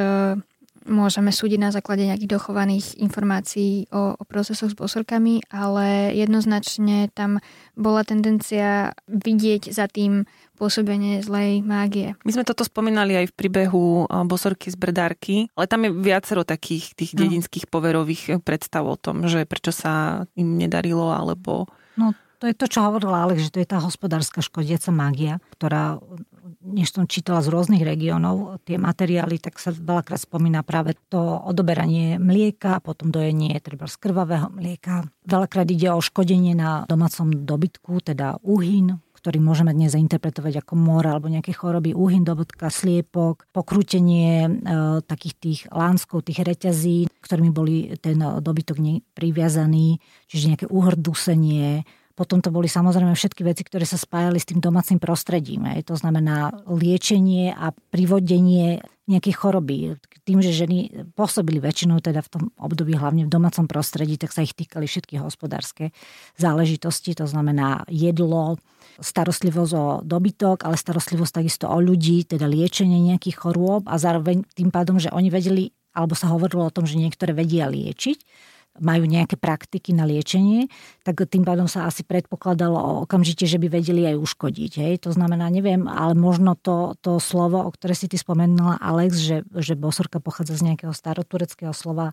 [SPEAKER 5] môžeme súdiť na základe nejakých dochovaných informácií o, o procesoch s bosorkami, ale jednoznačne tam bola tendencia vidieť za tým pôsobenie zlej mágie.
[SPEAKER 4] My sme toto spomínali aj v príbehu bosorky z Brdárky, ale tam je viacero takých tých
[SPEAKER 6] no.
[SPEAKER 4] dedinských poverových predstav o tom, že prečo sa im nedarilo, alebo...
[SPEAKER 6] No, to je to, čo hovorila Alex, že to je tá hospodárska škodiaca mágia, ktorá, než som čítala z rôznych regiónov tie materiály, tak sa veľakrát spomína práve to odoberanie mlieka, potom dojenie treba z krvavého mlieka. Veľakrát ide o škodenie na domácom dobytku, teda úhyn, ktorý môžeme dnes zainterpretovať ako mor alebo nejaké choroby, úhyn dobytka, sliepok, pokrútenie e, takých tých lánskov, tých reťazí, ktorými boli ten dobytok priviazaný, čiže nejaké uhrdusenie. Potom to boli samozrejme všetky veci, ktoré sa spájali s tým domácim prostredím. Aj. To znamená liečenie a privodenie nejakej choroby. Tým, že ženy pôsobili väčšinou teda v tom období hlavne v domácom prostredí, tak sa ich týkali všetky hospodárske záležitosti. To znamená jedlo, starostlivosť o dobytok, ale starostlivosť takisto o ľudí, teda liečenie nejakých chorôb a zároveň tým pádom, že oni vedeli, alebo sa hovorilo o tom, že niektoré vedia liečiť, majú nejaké praktiky na liečenie, tak tým pádom sa asi predpokladalo okamžite, že by vedeli aj uškodiť. Hej? To znamená, neviem, ale možno to, to slovo, o ktoré si ty spomenula, Alex, že, že bosorka pochádza z nejakého starotureckého slova.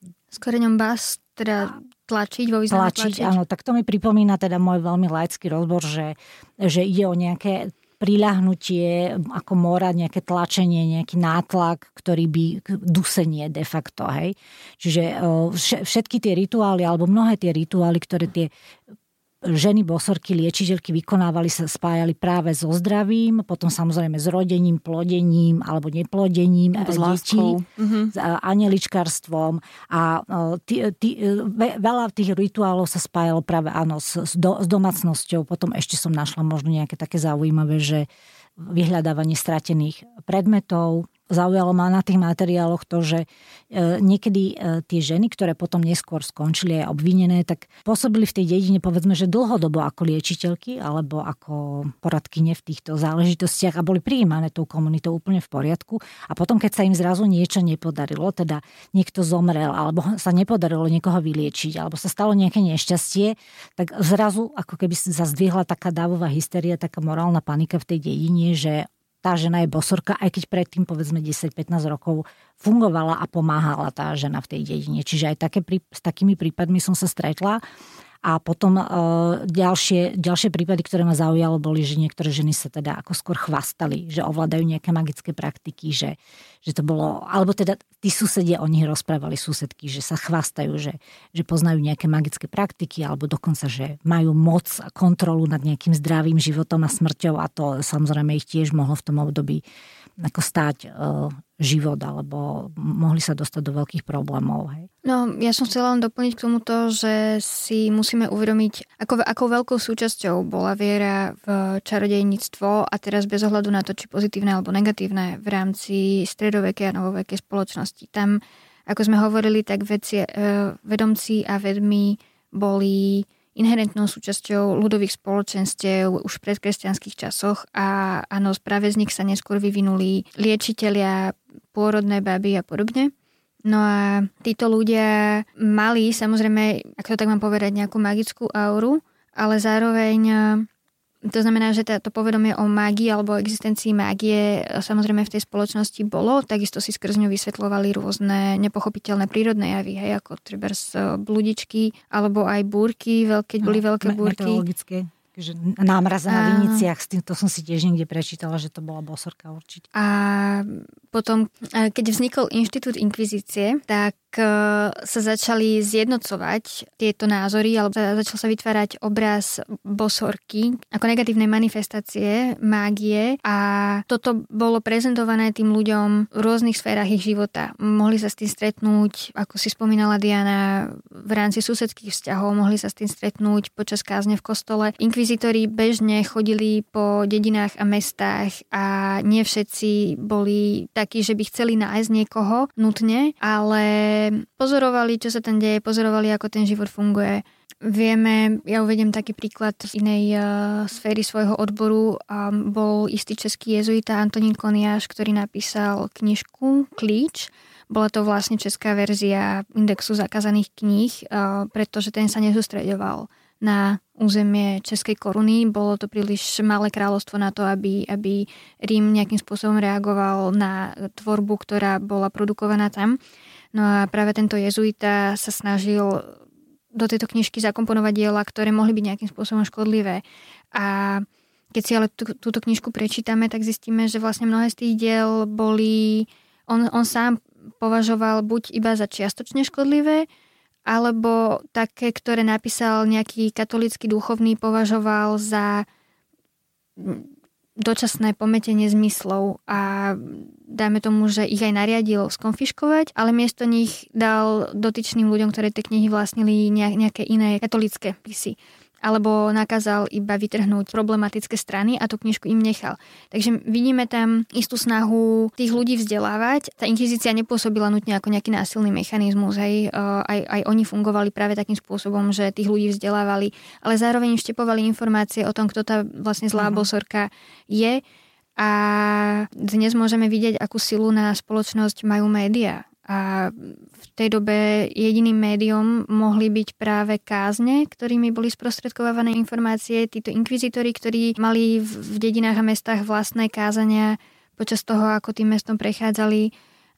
[SPEAKER 5] S koreňom bas, teda tlačiť, vo význame tlačiť.
[SPEAKER 6] Tlačiť, áno, tak to mi pripomína teda môj veľmi laický rozbor, že, že ide o nejaké priľahnutie ako mora, nejaké tlačenie, nejaký nátlak, ktorý by dusenie de facto, hej. Čiže všetky tie rituály, alebo mnohé tie rituály, ktoré tie ženy bosorky, liečiteľky vykonávali, sa spájali práve so zdravím, potom samozrejme s rodením, plodením alebo neplodením detí, mm-hmm. s anjeličkárstvom a tý, tý, veľa tých rituálov sa spájalo práve áno, s, s, do, s domácnosťou. Potom ešte som našla možno nejaké také zaujímavé, že vyhľadávanie stratených predmetov. Zaujalo ma na tých materiáloch to, že niekedy tie ženy, ktoré potom neskôr skončili aj obvinené, tak pôsobili v tej dedine povedzme, že dlhodobo ako liečiteľky alebo ako poradkyne v týchto záležitostiach a boli prijímané tou komunitou úplne v poriadku. A potom, keď sa im zrazu niečo nepodarilo, teda niekto zomrel alebo sa nepodarilo niekoho vyliečiť alebo sa stalo nejaké nešťastie, tak zrazu ako keby sa zdvihla taká dávová hysteria, taká morálna panika v tej dedine, že tá žena je bosorka, aj keď predtým povedzme desať pätnásť rokov fungovala a pomáhala tá žena v tej dedine. Čiže aj také, s takými prípadmi som sa stretla. A potom e, ďalšie, ďalšie prípady, ktoré ma zaujalo, boli, že niektoré ženy sa teda ako skôr chvastali, že ovládajú nejaké magické praktiky, že, že to bolo, alebo teda tí susedia o nich rozprávali susedky, že sa chvastajú, že, že poznajú nejaké magické praktiky, alebo dokonca, že majú moc a kontrolu nad nejakým zdravým životom a smrťou a to samozrejme ich tiež mohlo v tom období ako stáť e, život, alebo mohli sa dostať do veľkých problémov. Hej.
[SPEAKER 5] No, ja som chcela len doplniť k tomuto, že si musíme uvedomiť, ako, ako veľkou súčasťou bola viera v čarodejníctvo a teraz bez ohľadu na to, či pozitívne alebo negatívne v rámci stredovekej a novovekej spoločnosti. Tam, ako sme hovorili, tak veci, vedomci a vedmi boli inherentnou súčasťou ľudových spoločenstiev už v predkresťanských časoch a áno, práve z nich sa neskôr vyvinuli liečitelia, pôrodné baby a podobne. No a títo ľudia mali samozrejme, ak to tak mám povedať, nejakú magickú auru, ale zároveň to znamená, že to povedomie o mágii alebo o existencii mágie samozrejme v tej spoločnosti bolo. Takisto si skrz ňu vysvetľovali rôzne nepochopiteľné prírodné javy, hej, ako trebárs bludičky alebo aj búrky, keď boli veľké búrky.
[SPEAKER 6] Meteorologické. také, že námraza na viniciach, s tým to som si tiež niekde prečítala, že to bola bosorka určite.
[SPEAKER 5] A potom, keď vznikol Inštitút inkvizície, tak sa začali zjednocovať tieto názory, alebo začal sa vytvárať obraz bosorky ako negatívnej manifestácie mágie a toto bolo prezentované tým ľuďom v rôznych sférach ich života. Mohli sa s tým stretnúť, ako si spomínala Diana, v rámci susedských vzťahov, mohli sa s tým stretnúť počas kázne v kostole. Inkvizitori bežne chodili po dedinách a mestách a nie všetci boli takí, že by chceli nájsť niekoho nutne, ale pozorovali, čo sa tam deje, pozorovali, ako ten život funguje. Vieme, ja uvediem taký príklad z inej uh, sféry svojho odboru. Um, bol istý český jezuita Antonín Koniáš, ktorý napísal knižku Klíč. Bola to vlastne česká verzia indexu zakázaných kníh, uh, pretože ten sa nezústreďoval na územie Českej koruny. Bolo to príliš malé kráľovstvo na to, aby, aby Rím nejakým spôsobom reagoval na tvorbu, ktorá bola produkovaná tam. No a práve tento jezuita sa snažil do tejto knižky zakomponovať diela, ktoré mohli byť nejakým spôsobom škodlivé. A keď si ale tú, túto knižku prečítame, tak zistíme, že vlastne mnohé z tých diel boli... On, on sám považoval buď iba za čiastočne škodlivé, alebo také, ktoré napísal nejaký katolícky duchovný, považoval za dočasné pometenie zmyslov a dajme tomu, že ich aj nariadil skonfiškovať, ale miesto nich dal dotyčným ľuďom, ktoré tie knihy vlastnili, nejaké iné katolícke pisy. Alebo nakázal iba vytrhnúť problematické strany a tú knižku im nechal. Takže vidíme tam istú snahu tých ľudí vzdelávať. Tá inkvizícia nepôsobila nutne ako nejaký násilný mechanizmus. Hej. Aj, aj oni fungovali práve takým spôsobom, že tých ľudí vzdelávali, ale zároveň im štepovali informácie o tom, kto tá vlastne zlá bosorka je. A dnes môžeme vidieť, akú silu na spoločnosť majú médiá. A v tej dobe jediným médium mohli byť práve kázne, ktorými boli sprostredkovávané informácie. Títo inkvizitori, ktorí mali v dedinách a mestách vlastné kázania počas toho, ako tým mestom prechádzali,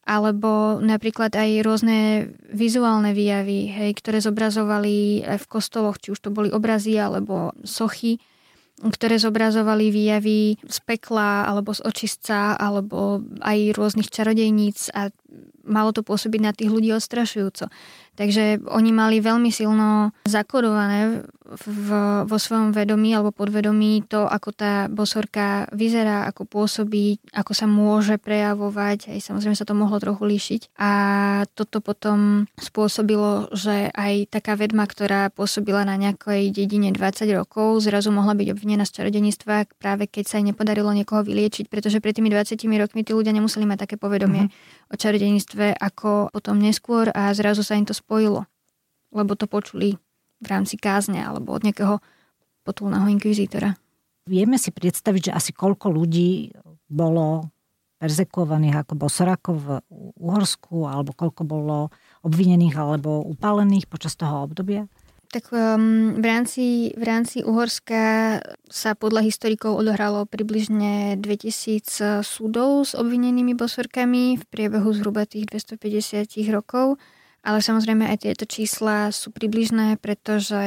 [SPEAKER 5] alebo napríklad aj rôzne vizuálne výjavy, hej, ktoré zobrazovali v kostoloch, či už to boli obrazy alebo sochy, ktoré zobrazovali výjavy z pekla alebo z očistca alebo aj rôznych čarodejníc a malo to pôsobiť na tých ľudí odstrašujúco. Takže oni mali veľmi silno zakodované v, vo svojom vedomí alebo podvedomí to, ako tá bosorka vyzerá, ako pôsobí, ako sa môže prejavovať. Aj samozrejme sa to mohlo trochu líšiť. A toto potom spôsobilo, že aj taká vedma, ktorá pôsobila na nejakej dedine dvadsať rokov, zrazu mohla byť obvinená z čarodenníctva, práve keď sa jej nepodarilo niekoho vyliečiť, pretože pred tými dvadsiatimi rokmi tí ľudia nemuseli mať také povedomie mm-hmm. o čarodenníctve ako potom neskôr a zrazu sa im to spojilo, lebo to počuli v rámci kázne alebo od nejakého potulného inkvizítora.
[SPEAKER 6] Vieme si predstaviť, že asi koľko ľudí bolo perzekovaných ako bosorákov v Uhorsku alebo koľko bolo obvinených alebo upálených počas toho obdobia?
[SPEAKER 5] Tak um, v, rámci, v rámci Uhorska sa podľa historikov odohralo približne dvetisíc súdov s obvinenými bosorkami v priebehu zhruba tých dvestopäťdesiat rokov. Ale samozrejme aj tieto čísla sú približné, pretože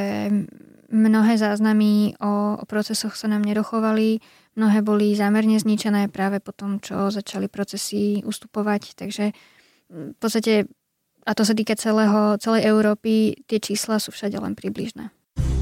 [SPEAKER 5] mnohé záznamy o, o procesoch sa nám nedochovali. Mnohé boli zámerne zničené práve po tom, čo začali procesy ustupovať. Takže v podstate, a to sa týka celého, celej Európy, tie čísla sú všade len približné.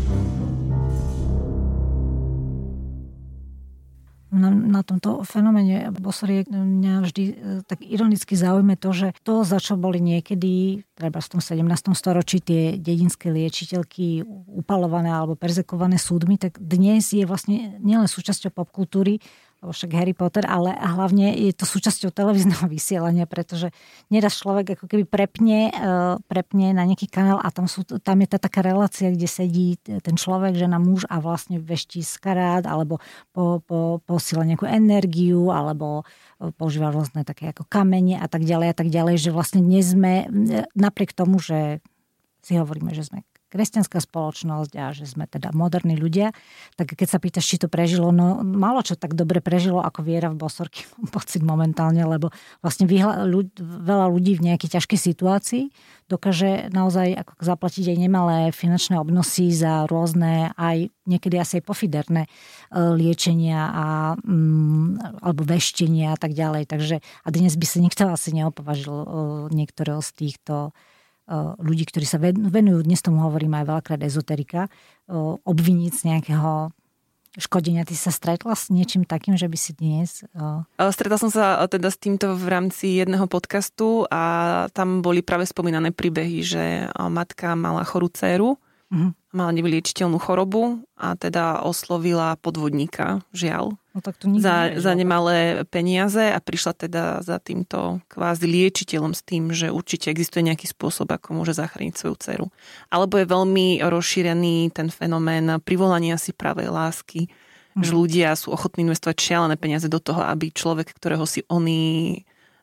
[SPEAKER 6] Na, na tomto fenoméne bosoriek mňa vždy tak ironicky zaujme to, že to, za čo boli niekedy, treba v tom sedemnástom storočí tie dedinské liečiteľky upalované alebo perzekované súdmi, tak dnes je vlastne nielen súčasťou popkultúry, lebo však Harry Potter, ale hlavne je to súčasťou televízneho vysielania, pretože neraz človek ako keby prepne, prepne na nejaký kanál a tam, sú, tam je tá taká relácia, kde sedí ten človek, žena, muž a vlastne veští z karát alebo po, po, posíla nejakú energiu alebo používa rôzne také ako kamene a tak ďalej a tak ďalej, že vlastne dnes sme, napriek tomu, že si hovoríme, že sme kresťanská spoločnosť a že sme teda moderní ľudia, tak keď sa pýtaš, či to prežilo, no málo čo tak dobre prežilo ako viera v bosorky, pocit momentálne, lebo vlastne vyhla, ľud, veľa ľudí v nejakej ťažkej situácii dokáže naozaj ako zaplatiť aj nemalé finančné obnosy za rôzne, aj niekedy asi aj pofiderné liečenia a, mm, alebo veštenia a tak ďalej. Takže a dnes by sa nikto asi neopovažil niektorého z týchto ľudí, ktorí sa venujú, dnes tomu hovorím aj veľakrát ezoterika, obviniť z nejakého škodenia. Ty sa stretla s niečím takým, že by si dnes...
[SPEAKER 4] Stretla som sa teda s týmto v rámci jedného podcastu a tam boli práve spomínané príbehy, že matka mala chorú dcéru, uh-huh. mala nevyliečiteľnú chorobu a teda oslovila podvodníka, žiaľ,
[SPEAKER 6] no, tak to
[SPEAKER 4] za, za nemalé peniaze a prišla teda za týmto kvázi liečiteľom s tým, že určite existuje nejaký spôsob, ako môže zachrániť svoju dceru. Alebo je veľmi rozšírený ten fenomén privolania si pravej lásky, mm. že ľudia sú ochotní investovať šialené peniaze do toho, aby človek, ktorého si oni,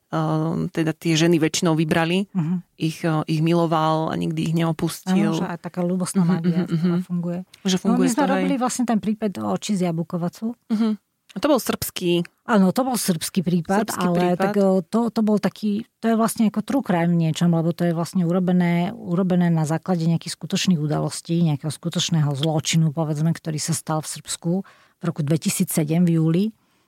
[SPEAKER 4] teda tie ženy väčšinou vybrali, mm-hmm. ich, ich miloval a nikdy ich neopustil.
[SPEAKER 6] Áno, že aj taká ľubostná mágia mm-hmm. funguje.
[SPEAKER 4] Že funguje
[SPEAKER 6] no, my sme robili vlastne ten prípad oči z Jabukovacu.
[SPEAKER 4] Mm-hmm. To bol srbský.
[SPEAKER 6] Áno, to bol srbský prípad, srbský ale prípad. Tak, to, to bol taký, to je vlastne ako true crime v niečom, lebo to je vlastne urobené, urobené na základe nejakých skutočných udalostí, nejakého skutočného zločinu, povedzme, ktorý sa stal v Srbsku v roku dvetisícsedem v júli.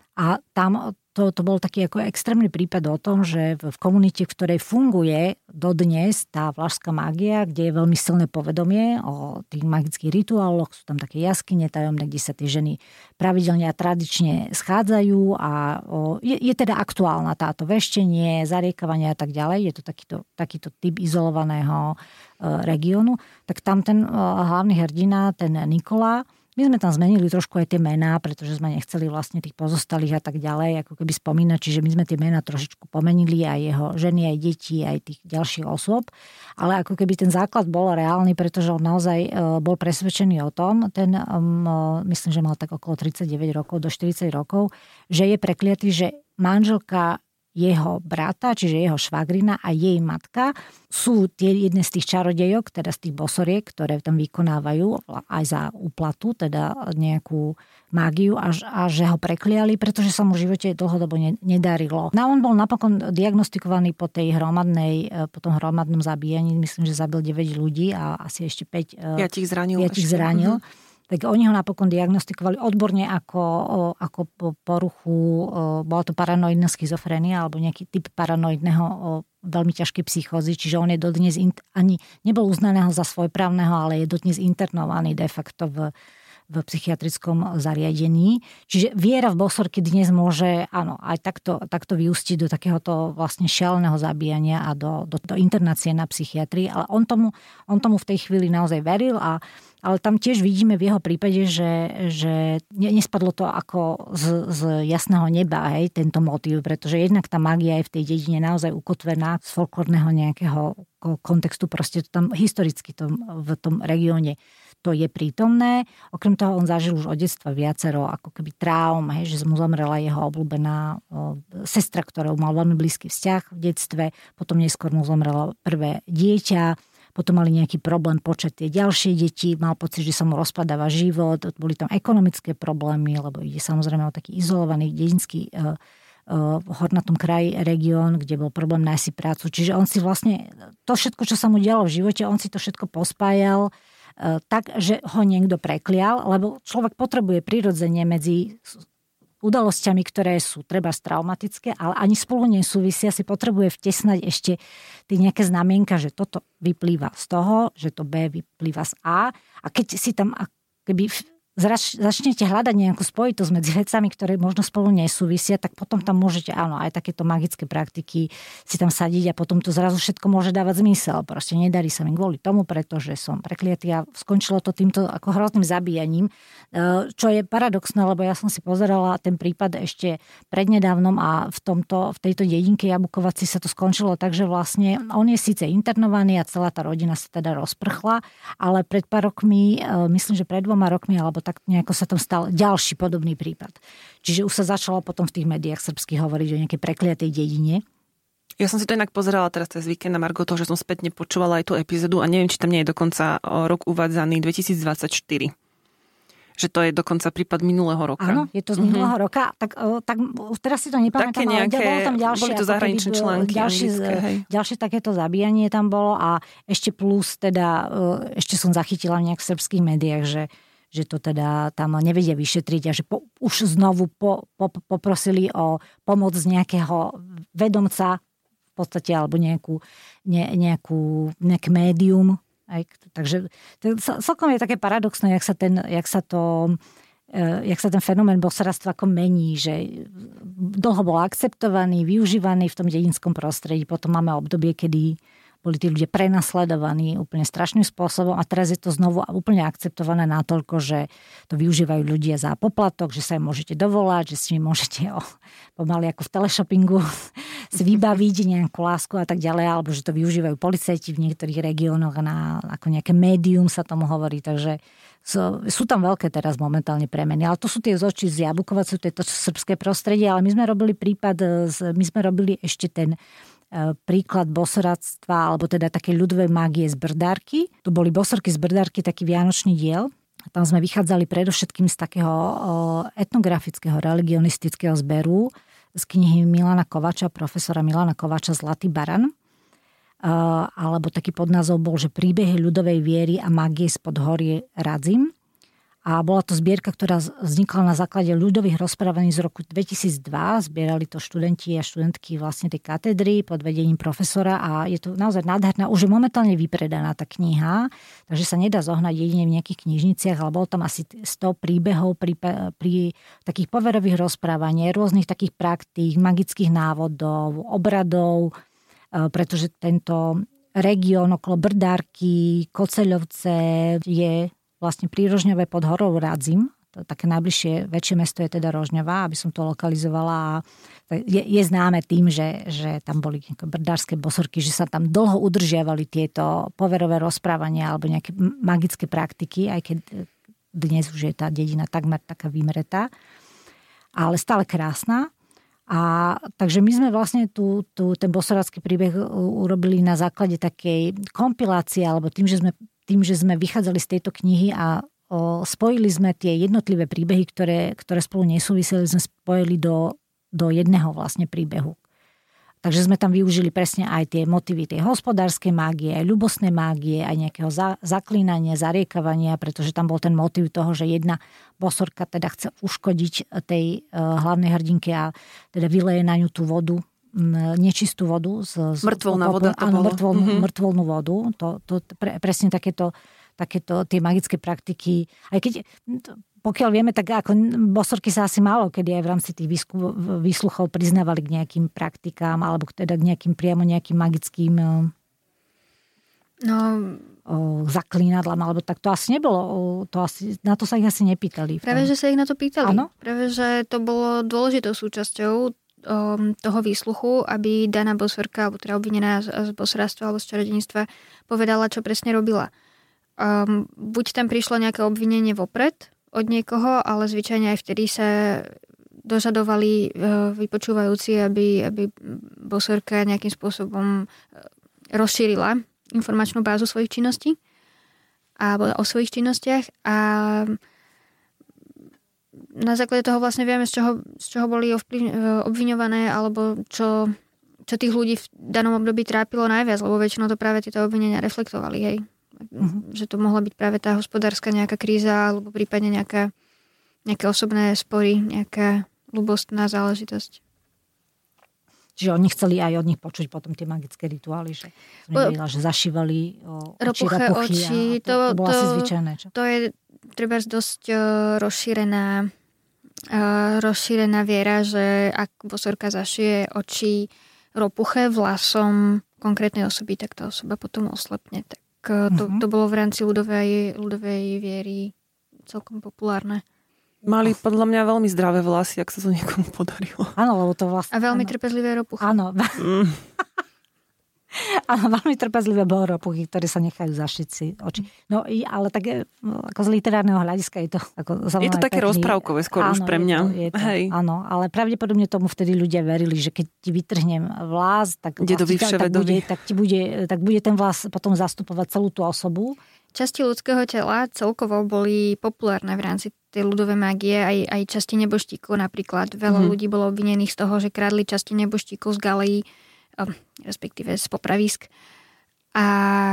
[SPEAKER 6] A tam to, to bol taký ako extrémny prípad o tom, že v komunite, v ktorej funguje dodnes tá vlašská mágia, kde je veľmi silné povedomie o tých magických rituáloch, sú tam také jaskyne tajomné, kde sa tie ženy pravidelne a tradične schádzajú a o, je, je teda aktuálna táto veštenie, zariekavanie a tak ďalej. Je to takýto, takýto typ izolovaného e, regiónu. Tak tam ten e, hlavný hrdina, ten Nikola, my sme tam zmenili trošku aj tie mená, pretože sme nechceli vlastne tých pozostalých a tak ďalej, ako keby spomínať, čiže my sme tie mená trošičku pomenili, aj jeho ženy, aj detí, aj tých ďalších osôb, ale ako keby ten základ bol reálny, pretože on naozaj bol presvedčený o tom, ten, myslím, že mal tak okolo tridsaťdeväť rokov do štyridsať rokov, že je prekliatý, že manželka jeho brata, čiže jeho švagrina a jej matka sú tie jedné z tých čarodejok, teda z tých bosoriek, ktoré tam vykonávajú aj za úplatu, teda nejakú mágiu a, a že ho prekliali, pretože sa mu v živote dlhodobo ne, nedarilo. No on bol napokon diagnostikovaný po tej hromadnej, po tom hromadnom zabíjaní, myslím, že zabil deväť ľudí a asi ešte päť
[SPEAKER 4] piatich zranil.
[SPEAKER 6] piatich zranil. Uh-huh. Tak oni ho napokon diagnostikovali odborne ako, ako poruchu, bola to paranoidná schizofrénia alebo nejaký typ paranoidného veľmi ťažkej psychózy, čiže on je dodnes ani nebol uznaného za svojprávneho, ale je dodnes internovaný de facto v, v psychiatrickom zariadení. Čiže viera v bosorky dnes môže, áno, aj takto, takto vyústiť do takéhoto vlastne šialeného zabíjania a do, do, do internácie na psychiatrii, ale on tomu, on tomu v tej chvíli naozaj veril a ale tam tiež vidíme v jeho prípade, že, že nespadlo to ako z, z jasného neba, hej, tento motív, pretože jednak tá mágia je v tej dedine naozaj ukotvená z folklórneho nejakého kontextu, proste to tam historicky to, v tom regióne to je prítomné. Okrem toho on zažil už od detstva viacero ako keby traum, hej, že mu zomrela jeho obľúbená o, sestra, ktorou mal veľmi blízky vzťah v detstve, potom neskôr mu zomrelo prvé dieťa, potom mali nejaký problém počať tie ďalšie deti, mal pocit, že sa mu rozpadáva život, boli tam ekonomické problémy, lebo ide samozrejme o taký izolovaný dedinský uh, uh, hornatom kraji región, kde bol problém nájsť si prácu. Čiže on si vlastne, to všetko, čo sa mu dialo v živote, on si to všetko pospájal uh, tak, že ho niekto preklial, lebo človek potrebuje prirodzene medzi udalosťami, ktoré sú treba traumatické, ale ani spolu nesúvisia, si potrebuje vtesnať ešte tie nejaké znamienka, že toto vyplýva z toho, že to B vyplýva z A. A keď si tam keby zrač, začnete hľadať nejakú spojitosť medzi vecami, ktoré možno spolu nesúvisia, tak potom tam môžete, áno, aj takéto magické praktiky si tam sadiť a potom to zrazu všetko môže dávať zmysel. Proste nedarí sa mi kvôli tomu, pretože som prekliatý a skončilo to týmto ako hrozným zabíjaním, čo je paradoxné, lebo ja som si pozerala ten prípad ešte prednedávnom a v, tomto, v tejto dedinke Jabukovaci sa to skončilo tak, že vlastne on je síce internovaný a celá tá rodina sa teda rozprchla, ale pred pár rokmi, myslím, že pred dvoma rokmi alebo tak nejako sa tam stal ďalší podobný prípad. Čiže už sa začalo potom v tých médiách srbských hovoriť o nejakej prekliatej dedine.
[SPEAKER 4] Ja som si to inak pozerala teraz cez víkend na margo toho, že som spätne počúvala aj tú epizódu a neviem, či tam nie je dokonca rok uvádzaný dvetisícdvadsaťštyri. Že to je dokonca prípad minulého roka.
[SPEAKER 6] Áno, je to z minulého mm-hmm. roka. Tak, tak teraz si to nepamätám, ale
[SPEAKER 4] nejaké,
[SPEAKER 6] bolo tam ďalšie,
[SPEAKER 4] boli to zahraničné články
[SPEAKER 6] ďalšie, ďalšie takéto zabíjanie tam bolo a ešte plus teda, ešte som zachytila v nejakých srbských médiách, že že to teda tam nevedia vyšetriť a že po, už znovu po, po, poprosili o pomoc z nejakého vedomca v podstate, alebo nejakú, ne, nejakú, nejaké médium. Aj, takže celkom je také paradoxné, jak sa, ten, jak sa to jak sa ten fenomén bosáctva ako mení, že dlho bol akceptovaný, využívaný v tom dedinskom prostredí, potom máme obdobie, kedy boli tí ľudia prenasledovaní úplne strašným spôsobom a teraz je to znovu úplne akceptované natoľko, že to využívajú ľudia za poplatok, že sa im môžete dovolať, že si mi môžete o, pomaly ako v teleshoppingu si vybaviť nejakú lásku a tak ďalej, alebo že to využívajú policajti v niektorých regiónoch na, ako nejaké médium sa tomu hovorí, takže sú, sú tam veľké teraz momentálne premeny, ale to sú tie z očí z Jabukova, sú to, to srbské prostredie, ale my sme robili prípad, my sme robili ešte ten príklad bosoradstva, alebo teda také ľudovej mágie z Brdárky. Tu boli bosorky z Brdárky, taký vianočný diel. Tam sme vychádzali predovšetkým z takého etnografického, religionistického zberu z knihy Milana Kovača, profesora Milana Kovača Zlatý baran. Alebo taký podnázov bol, že príbehy ľudovej viery a mágie spod hory Radzim. A bola to zbierka, ktorá vznikla na základe ľudových rozprávaní z roku dvetisícdva. Zbierali to študenti a študentky vlastne tej katedry pod vedením profesora a je to naozaj nádherná. Už je momentálne vypredaná tá kniha, takže sa nedá zohnať jedine v nejakých knižniciach, ale bolo tam asi sto príbehov pri, pri takých poverových rozprávaní, rôznych takých praktík, magických návodov, obradov, pretože tento región okolo Brdárky, Koceľovce je vlastne pri Rožňove pod horou Radzim. To také najbližšie väčšie mesto je teda Rožňova, aby som to lokalizovala. Je, je známe tým, že, že tam boli brdárske bosorky, že sa tam dlho udržiavali tieto poverové rozprávania alebo nejaké magické praktiky, aj keď dnes už je tá dedina takmer taká vymretá, ale stále krásna. A takže my sme vlastne tu, tu ten bosorácky príbeh urobili na základe takej kompilácie, alebo tým, že sme tým, že sme vychádzali z tejto knihy a o, spojili sme tie jednotlivé príbehy, ktoré, ktoré spolu nesúviseli, sme spojili do, do jedného vlastne príbehu. Takže sme tam využili presne aj tie motívy tej hospodárskej mágie, aj ľubostnej mágie, aj nejakého za, zaklínania, zariekavania, pretože tam bol ten motív toho, že jedna bosorka teda chce uškodiť tej uh, hlavnej hrdinke a teda vyleje na ňu tú vodu, nečistú vodu. Z, z,
[SPEAKER 4] mŕtvolná voda to
[SPEAKER 6] áno,
[SPEAKER 4] bolo.
[SPEAKER 6] Mŕtvolnú,
[SPEAKER 4] mm-hmm.
[SPEAKER 6] mŕtvolnú vodu. To, to pre, presne takéto, takéto tie magické praktiky. Aj keď, pokiaľ vieme, tak ako bosorky sa asi málo, kedy aj v rámci tých výsku, výsluchov priznávali k nejakým praktikám, alebo teda k nejakým priamo nejakým magickým
[SPEAKER 5] no,
[SPEAKER 6] o, zaklínadlám, alebo tak to asi nebolo. To asi, na to sa ich asi nepýtali.
[SPEAKER 5] Práve, že sa ich na to pýtali.
[SPEAKER 6] Áno?
[SPEAKER 5] Práve, že to bolo dôležitou súčasťou Um, toho výsluchu, aby daná bosorka, alebo teda obvinená z, z bosoráctva alebo z čarodeníctva povedala, čo presne robila. Um, buď tam prišlo nejaké obvinenie vopred od niekoho, ale zvyčajne aj vtedy sa dožadovali uh, vypočúvajúci, aby, aby bosorka nejakým spôsobom rozšírila informačnú bázu svojich činností a o svojich činnostiach a na základe toho vlastne vieme, z čoho, z čoho boli obviňované alebo čo, čo tých ľudí v danom období trápilo najviac, lebo väčšinou to práve tieto obvinenia reflektovali, hej. Uh-huh. Že to mohla byť práve tá hospodárska nejaká kríza alebo prípadne nejaká, nejaké osobné spory, nejaká ľubostná záležitosť.
[SPEAKER 6] Čiže oni chceli aj od nich počuť potom tie magické rituály, že som nevedela, že zašívali o,
[SPEAKER 5] ropuché
[SPEAKER 6] oči,
[SPEAKER 5] oči.
[SPEAKER 6] A to, to, to bolo to, asi zvyčajné. Čo? To
[SPEAKER 5] je treba dosť uh, rozšírená uh, rozšírená viera, že ak bosorka zašije oči ropuché vlasom konkrétnej osoby, tak tá osoba potom oslepne. Tak uh, to, uh-huh. to bolo v rámci ľudovej, ľudovej viery celkom populárne.
[SPEAKER 4] Mali podľa mňa veľmi zdravé vlasy, ak sa to niekomu podarilo.
[SPEAKER 6] Áno, lebo to vlastne...
[SPEAKER 5] A veľmi
[SPEAKER 6] áno.
[SPEAKER 5] trpezlivé ropuchy.
[SPEAKER 6] Áno.
[SPEAKER 4] Mm.
[SPEAKER 6] Ale veľmi trpezlivé bohoropuchy, ktoré sa nechajú zašiť si oči. No ale tak ako z literárneho hľadiska je to ako
[SPEAKER 4] je to také pekný, rozprávkové skôr áno, už pre mňa.
[SPEAKER 6] Je to, je to, Hej. Áno, ale pravdepodobne tomu vtedy ľudia verili, že keď ti vytrhnem vlás, tak,
[SPEAKER 4] vlastne,
[SPEAKER 6] tak, bude, tak, ti bude, tak bude ten vlás potom zastupovať celú tú osobu.
[SPEAKER 5] Časti ľudského tela celkovo boli populárne v rámci tej ľudovej mágie, aj, aj časti neboštíkov napríklad. Veľa mm. ľudí bolo obvinených z toho, že kradli časti neboštíkov z galejí, respektíve z popravísk a,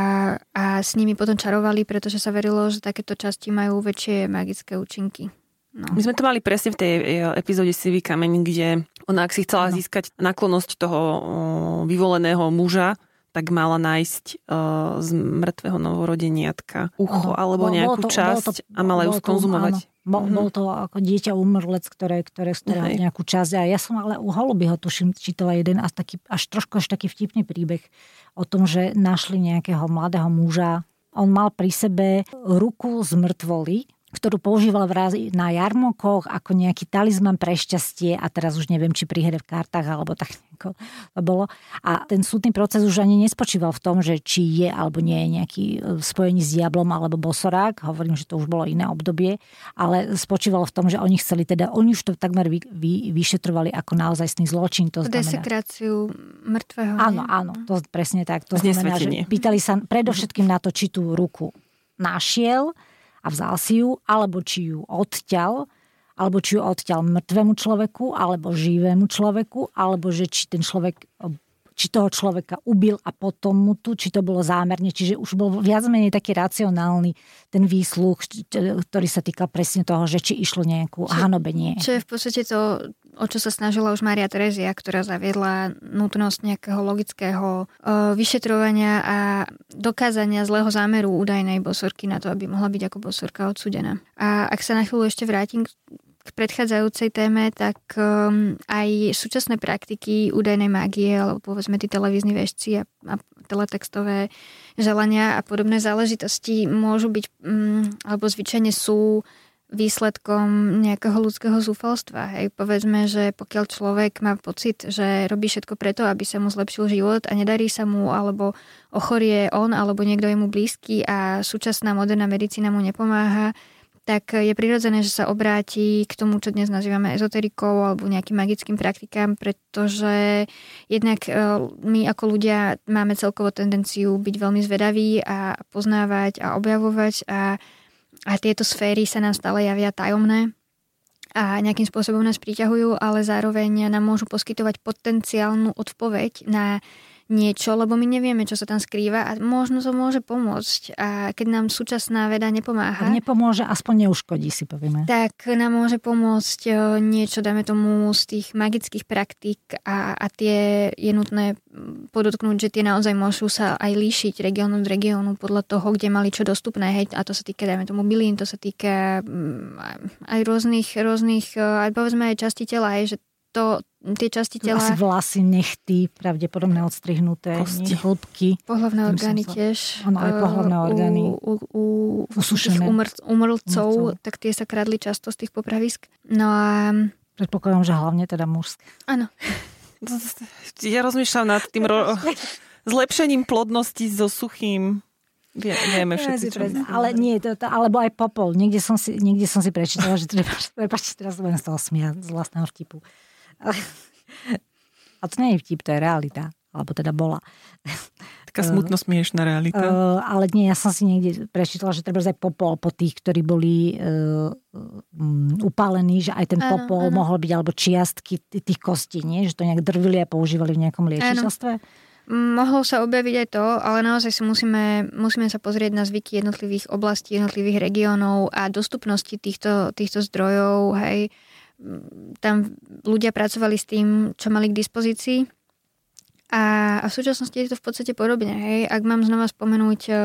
[SPEAKER 5] a s nimi potom čarovali, pretože sa verilo, že takéto časti majú väčšie magické účinky. No.
[SPEAKER 4] My sme to mali presne v tej epizóde Sivý kameň, kde ona, ak si chcela no. získať naklonosť toho vyvoleného muža, tak mala nájsť uh, z mŕtvého novorodeniatka ucho no, alebo nejakú to, časť to, a mala ju skonzumovať.
[SPEAKER 6] Bol, mm-hmm. bol to ako dieťa umrlec, ktoré, ktoré stará nejakú časť. A ja som ale u Holubyho, tuším, čítala jeden až, taký, až trošku až taký vtipný príbeh o tom, že našli nejakého mladého muža. On mal pri sebe ruku z mŕtvoly, ktorú používal na jarmokoch ako nejaký talizman pre šťastie a teraz už neviem, či pri hre v kartách alebo tak nejako to bolo. A ten súdny proces už ani nespočíval v tom, že či je alebo nie je nejaký spojený s diablom alebo bosorák. Hovorím, že to už bolo iné obdobie, ale spočívalo v tom, že oni chceli teda, oni už to takmer vy, vy, vyšetrovali ako naozajstný zločin. To znamená,
[SPEAKER 5] desekráciu mŕtvého.
[SPEAKER 6] Áno, áno, to presne tak. To znamená, že pýtali sa predovšetkým na to, či tú ruku našiel a vzal si ju, alebo či ju odťal, alebo či ju odťal mŕtvemu človeku, alebo živému človeku, alebo že či ten človek, či toho človeka ubil a potom mu tu, či to bolo zámerne. Čiže už bol viac menej taký racionálny ten výsluch, ktorý sa týkal presne toho, že či išlo nejakú hanobenie.
[SPEAKER 5] Čo je v podstate to, o čo sa snažila už Mária Terezia, ktorá zaviedla nutnosť nejakého logického uh, vyšetrovania a dokázania zlého zámeru údajnej bosorky na to, aby mohla byť ako bosorka odsúdená. A ak sa na chvíľu ešte vrátim k predchádzajúcej téme, tak um, aj súčasné praktiky údajnej mágie, alebo povedzme tí televízni vešci a, a teletextové želania a podobné záležitosti môžu byť, um, alebo zvyčajne sú výsledkom nejakého ľudského zúfalstva. Hej. Povedzme, že pokiaľ človek má pocit, že robí všetko preto, aby sa mu zlepšil život a nedarí sa mu, alebo ochorie on, alebo niekto je mu blízky a súčasná moderná medicína mu nepomáha, tak je prirodzené, že sa obráti k tomu, čo dnes nazývame ezoterikou alebo nejakým magickým praktikám, pretože jednak my ako ľudia máme celkovo tendenciu byť veľmi zvedaví a poznávať a objavovať a A tieto sféry sa nám stále javia tajomné a nejakým spôsobom nás priťahujú, ale zároveň nám môžu poskytovať potenciálnu odpoveď na niečo, lebo my nevieme, čo sa tam skrýva a možno to môže pomôcť. A keď nám súčasná veda nepomáha...
[SPEAKER 6] Ak nepomôže, aspoň neuškodí, si povieme.
[SPEAKER 5] Tak nám môže pomôcť niečo, dáme tomu, z tých magických praktík a, a tie je nutné podotknúť, že tie naozaj môžu sa aj líšiť región od regiónu podľa toho, kde mali čo dostupné. Hej, a to sa týka, dáme tomu, bylín, to sa týka aj rôznych, rôznych aj povedzme aj časti tela, hej, že to, tie časti tela...
[SPEAKER 6] Asi vlasy, nechty, pravdepodobne odstrihnuté, hĺbky.
[SPEAKER 5] Pohlavné orgány sa... tiež.
[SPEAKER 6] Áno, aj pohlavné orgány.
[SPEAKER 5] U, u, u tých umr, umrlcov, tak tie sa kradli často z tých popravisk. No a...
[SPEAKER 6] Predpokladám, že hlavne teda mužské.
[SPEAKER 5] Áno.
[SPEAKER 4] Ja rozmýšľam nad tým ro... zlepšením plodnosti so suchým. Vie, vieme všetci, čo...
[SPEAKER 6] Ale nie, to, to, alebo aj popol. Niekde som si, niekde som si prečítala, že treba, prepáčte, teraz budem z toho smiať, z vlastného vtipu. Ale, a to nie je vtip, to je realita. Alebo teda bola.
[SPEAKER 4] Taká smutno smiešná realita.
[SPEAKER 6] Uh, ale nie, ja som si niekde prečítala, že treba aj popol po tých, ktorí boli uh, um, upálení, že aj ten ano, popol ano. mohol byť, alebo čiastky tých kostí, nie? Že to nejak drvili a používali v nejakom liečiteľstve.
[SPEAKER 5] Mohlo sa objaviť aj to, ale naozaj si musíme, musíme sa pozrieť na zvyky jednotlivých oblastí, jednotlivých regiónov a dostupnosti týchto, týchto zdrojov. Hej. Tam ľudia pracovali s tým, čo mali k dispozícii. A, a v súčasnosti je to v podstate podobne. Hej. Ak mám znova spomenúť uh,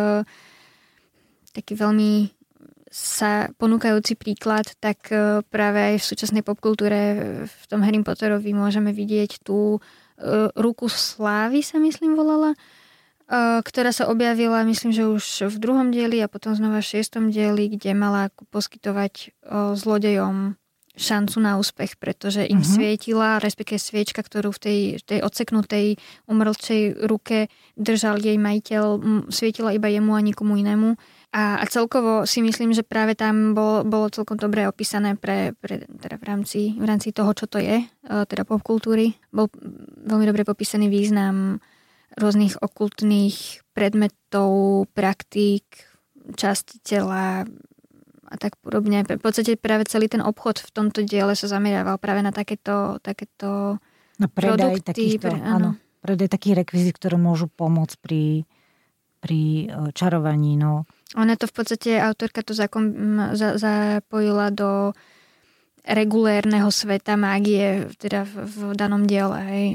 [SPEAKER 5] taký veľmi sa ponúkajúci príklad, tak uh, práve aj v súčasnej popkultúre v tom Harry Potterovi môžeme vidieť tú Ruku slávy sa myslím volala, ktorá sa objavila myslím, že už v druhom dieli a potom znova v šiestom dieli, kde mala poskytovať zlodejom šancu na úspech, pretože im uh-huh. svietila, respektíve sviečka, ktorú v tej, tej odseknutej umrlčej ruke držal jej majiteľ, svietila iba jemu a nikomu inému. A, a celkovo si myslím, že práve tam bolo, bolo celkom dobre opísané pre, pre, teda v, rámci, v rámci toho, čo to je, teda popkultúry. Bol veľmi dobre popísaný význam rôznych okultných predmetov, praktík, časti tela a tak podobne. V podstate práve celý ten obchod v tomto diele sa zameriaval práve na takéto, takéto
[SPEAKER 6] no, predaj
[SPEAKER 5] produkty.
[SPEAKER 6] Takýchto,
[SPEAKER 5] pre,
[SPEAKER 6] áno. Predaj takých rekvizít, ktoré môžu pomôcť pri, pri čarovaní. No.
[SPEAKER 5] Ona to v podstate, autorka to zakom, za, zapojila do regulérneho sveta mágie, teda v, v danom diele. Hej.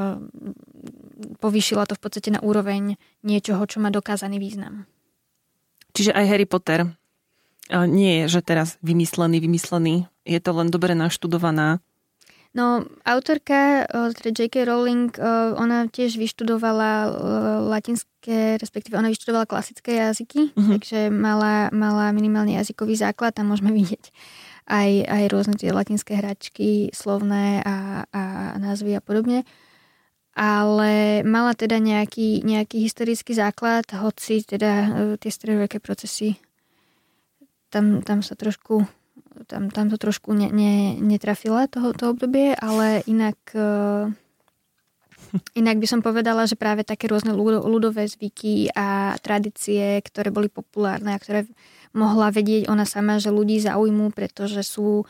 [SPEAKER 5] Povýšila to v podstate na úroveň niečoho, čo má dokázaný význam.
[SPEAKER 4] Čiže aj Harry Potter nie je, že teraz vymyslený, vymyslený. Je to len dobre naštudovaná.
[SPEAKER 5] No, autorka, teda J K. Rowling, ona tiež vyštudovala latinské, respektíve ona vyštudovala klasické jazyky, uh-huh. takže mala, mala minimálne jazykový základ, tam môžeme vidieť aj, aj rôzne tie latinské hračky, slovné a, a názvy a podobne. Ale mala teda nejaký, nejaký historický základ, hoci teda tie stredoveké procesy Tam, tam sa trošku, tam, tam to trošku ne, ne, netrafila toho, to obdobie, ale inak, uh, inak by som povedala, že práve také rôzne ľudové zvyky a tradície, ktoré boli populárne a ktoré mohla vedieť ona sama, že ľudí zaujmú, pretože sú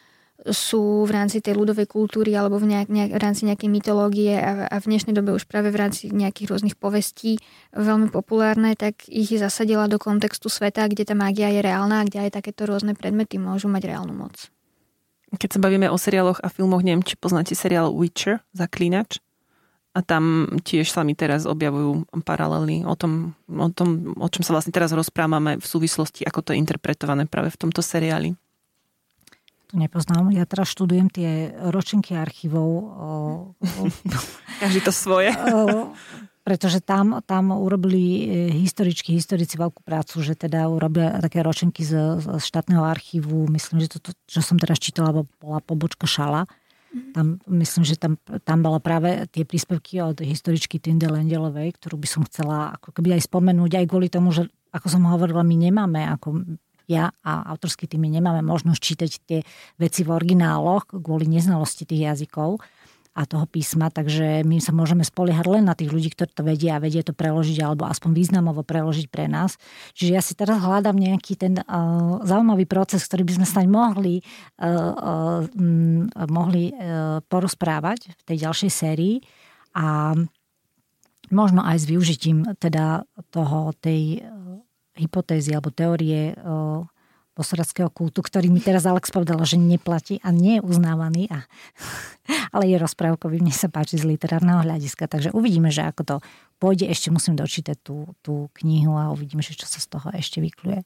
[SPEAKER 5] sú v rámci tej ľudovej kultúry alebo v, nejak, nejak, v rámci nejakej mytológie a, a v dnešnej dobe už práve v rámci nejakých rôznych povestí veľmi populárne, tak ich zasadila do kontextu sveta, kde tá mágia je reálna a kde aj takéto rôzne predmety môžu mať reálnu moc.
[SPEAKER 4] Keď sa bavíme o seriáloch a filmoch, neviem, či poznáte seriál Witcher, Zaklínač. A tam tiež sa mi teraz objavujú paralely o tom, o tom, o čom sa vlastne teraz rozprávame v súvislosti, ako to je interpretované práve v tomto seriáli.
[SPEAKER 6] Nepoznám. Ja teraz študujem tie ročenky archívov. O, o,
[SPEAKER 4] Každý to svoje.
[SPEAKER 6] O, pretože tam, tam urobili historičky, historici veľkú prácu, že teda urobia také ročenky z, z štátneho archívu. Myslím, že to, to, čo som teraz čítala, bola pobočka Šala. Tam, myslím, že tam, tam bola práve tie príspevky od historičky Tinde Lendelovej, ktorú by som chcela ako keby aj spomenúť, aj kvôli tomu, že ako som hovorila, my nemáme ako ja a autorský tým nemáme možnosť čítať tie veci v origináloch kvôli neznalosti tých jazykov a toho písma, takže my sa môžeme spoliehať len na tých ľudí, ktorí to vedia a vedia to preložiť alebo aspoň významovo preložiť pre nás. Čiže ja si teraz hľadám nejaký ten uh, zaujímavý proces, ktorý by sme snáď mohli, uh, uh, um, mohli uh, porozprávať v tej ďalšej sérii a možno aj s využitím teda toho tej uh, hypotézy alebo teórie o, posradského kultu, ktorý mi teraz Alex povedala, že neplatí a nie je uznávaný, a, ale je rozprávkový, mne sa páči z literárneho hľadiska, takže uvidíme, že ako to pôjde, ešte musím dočítať tú, tú knihu a uvidíme, že čo sa z toho ešte vykluje.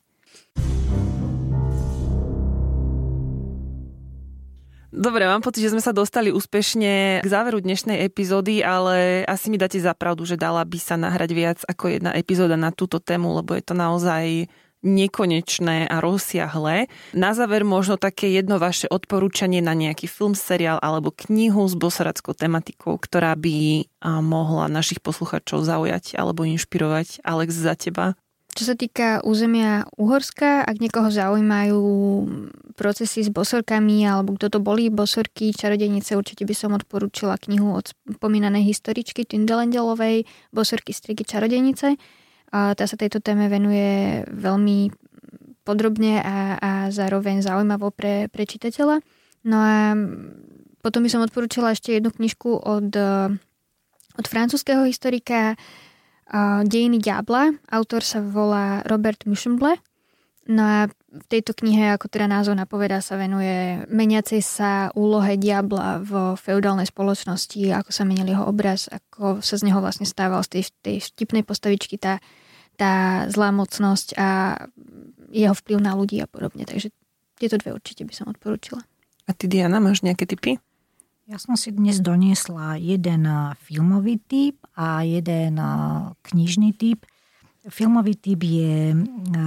[SPEAKER 4] Dobre, mám pocit, že sme sa dostali úspešne k záveru dnešnej epizódy, ale asi mi dáte za pravdu, že dala by sa nahrať viac ako jedna epizóda na túto tému, lebo je to naozaj nekonečné a rozsiahle. Na záver možno také jedno vaše odporúčanie na nejaký film, seriál alebo knihu s bosoradskou tematikou, ktorá by mohla našich posluchačov zaujať alebo inšpirovať. Alex, za teba?
[SPEAKER 5] Čo sa týka územia Uhorska, ak niekoho zaujímajú procesy s bosorkami, alebo kto to boli bosorky, čarodejnice, určite by som odporúčila knihu od spomínanej historičky Tinde Lendelovej, Bosorky, striky, čarodejnice. A tá sa tejto téme venuje veľmi podrobne a, a zároveň zaujímavo pre, pre čitateľa. No a potom by som odporúčila ešte jednu knižku od, od francúzskeho historika Dejiny diabla. Autor sa volá Robert Muchemble. No a v tejto knihe, ako teda názov napovedá, sa venuje meniacej sa úlohe diabla vo feudálnej spoločnosti, ako sa menil jeho obraz, ako sa z neho vlastne stával z tej, tej vtipnej postavičky tá, tá zlá mocnosť a jeho vplyv na ľudí a podobne. Takže tieto dve určite by som odporúčila.
[SPEAKER 4] A ty, Diana, máš nejaké tipy?
[SPEAKER 6] Ja som si dnes doniesla jeden filmový tip a jeden knižný tip. filmový typ je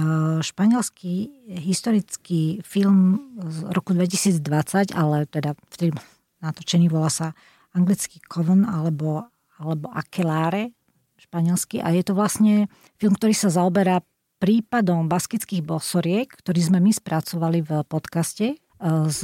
[SPEAKER 6] španielský historický film z roku dvetisícdvadsať, ale teda vtedy natočený volá sa anglicky Coven alebo, alebo Aquelarre španielsky a je to vlastne film, ktorý sa zaoberá prípadom baskických bosoriek, ktorý sme my spracovali v podcaste z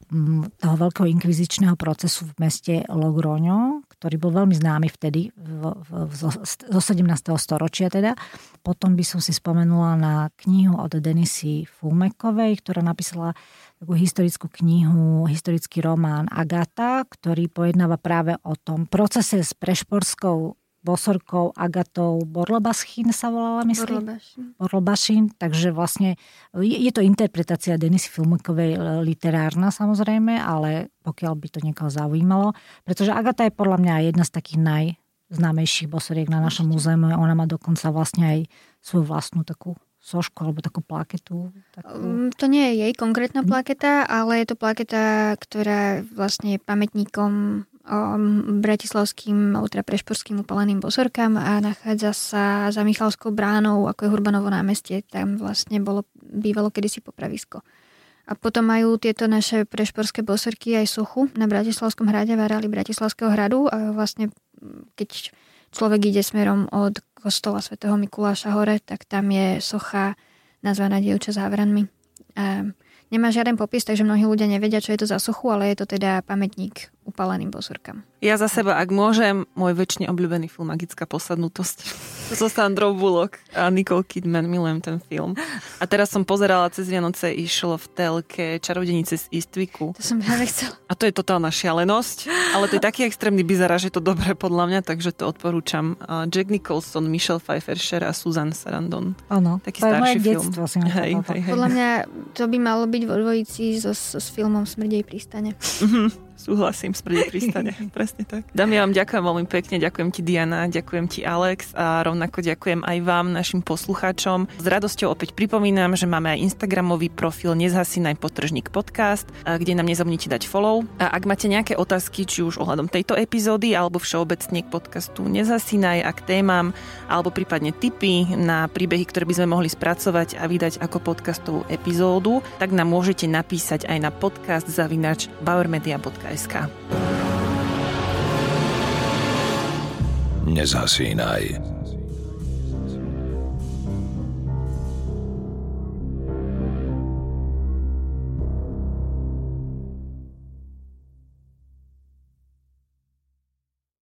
[SPEAKER 6] toho veľkého inkvizičného procesu v meste Logroño, ktorý bol veľmi známy vtedy v, v, v, zo sedemnásteho storočia teda. Potom by som si spomenula na knihu od Denisy Fulmekovej, ktorá napísala takú historickú knihu, historický román Agata, ktorý pojednáva práve o tom procese s prešporskou bosorkou Agatou Borlobašín sa volala, myslím?
[SPEAKER 5] Borlobašín.
[SPEAKER 6] Borlobašín, takže vlastne je, je to interpretácia Denisy Fulmekovej literárna samozrejme, ale pokiaľ by to niekoho zaujímalo, pretože Agata je podľa mňa jedna z takých najznámejších bosoriek na našom múzeu. Ona má dokonca vlastne aj svoju vlastnú takú sošku alebo takú plaketu. Takú...
[SPEAKER 5] To nie je jej konkrétna plaketa, ale je to plaketa, ktorá vlastne je pamätníkom bratislavským, alebo teda prešporským upaleným bosorkám a nachádza sa za Michalskou bránou, ako je Hurbanovo námestie. Tam vlastne bolo bývalo kedysi popravisko. A potom majú tieto naše prešporské bosorky aj sochu na Bratislavskom hrade v areáli Bratislavského hradu a vlastne keď človek ide smerom od kostola svätého Mikuláša hore, tak tam je socha nazvaná Dievča s havranmi. A nemá žiaden popis, takže mnohí ľudia nevedia, čo je to za sochu, ale je to teda pamätník upaleným bosorkám.
[SPEAKER 4] Ja za seba, ak môžem, môj väčšine obľúbený film Magická posadnutosť. So Sandrou Bullock a Nicole Kidman, milujem ten film. A teraz som pozerala cez Vianoce, išlo v telke Čarodejnice z Eastwicku.
[SPEAKER 5] To som práve chcela.
[SPEAKER 4] A to je totálna šialenosť, ale to je taký extrémny bizará, že je to dobré podľa mňa, takže to odporúčam. Jack Nicholson, Michelle Pfeiffer, a Susan Sarandon.
[SPEAKER 6] Áno,
[SPEAKER 4] taký
[SPEAKER 6] to je moje
[SPEAKER 4] starší film.
[SPEAKER 6] detstvo. Si hej, hej, hej.
[SPEAKER 5] Podľa mňa to by malo byť vo dvojici so, so, s filmom Smrdej pristane.
[SPEAKER 4] Mhm. Súhlasím, Smrdej pristane. Presne tak. Dámy, ja vám ďakujem veľmi pekne, ďakujem ti Diana, ďakujem ti Alex a rovnako ďakujem aj vám, našim poslucháčom. S radosťou opäť pripomínam, že máme aj instagramový profil Nezhasínaj podtržník podcast, kde nám nezabudnite dať follow. A ak máte nejaké otázky, či už ohľadom tejto epizódy, alebo všeobecne k podcastu Nezhasínaj a k témam, alebo prípadne tipy na príbehy, ktoré by sme mohli spracovať a vydať ako podcastovú epizódu, tak nám môžete napísať aj na podcast zavináč bauermedia bodka es ká.
[SPEAKER 3] Nezhasínaj.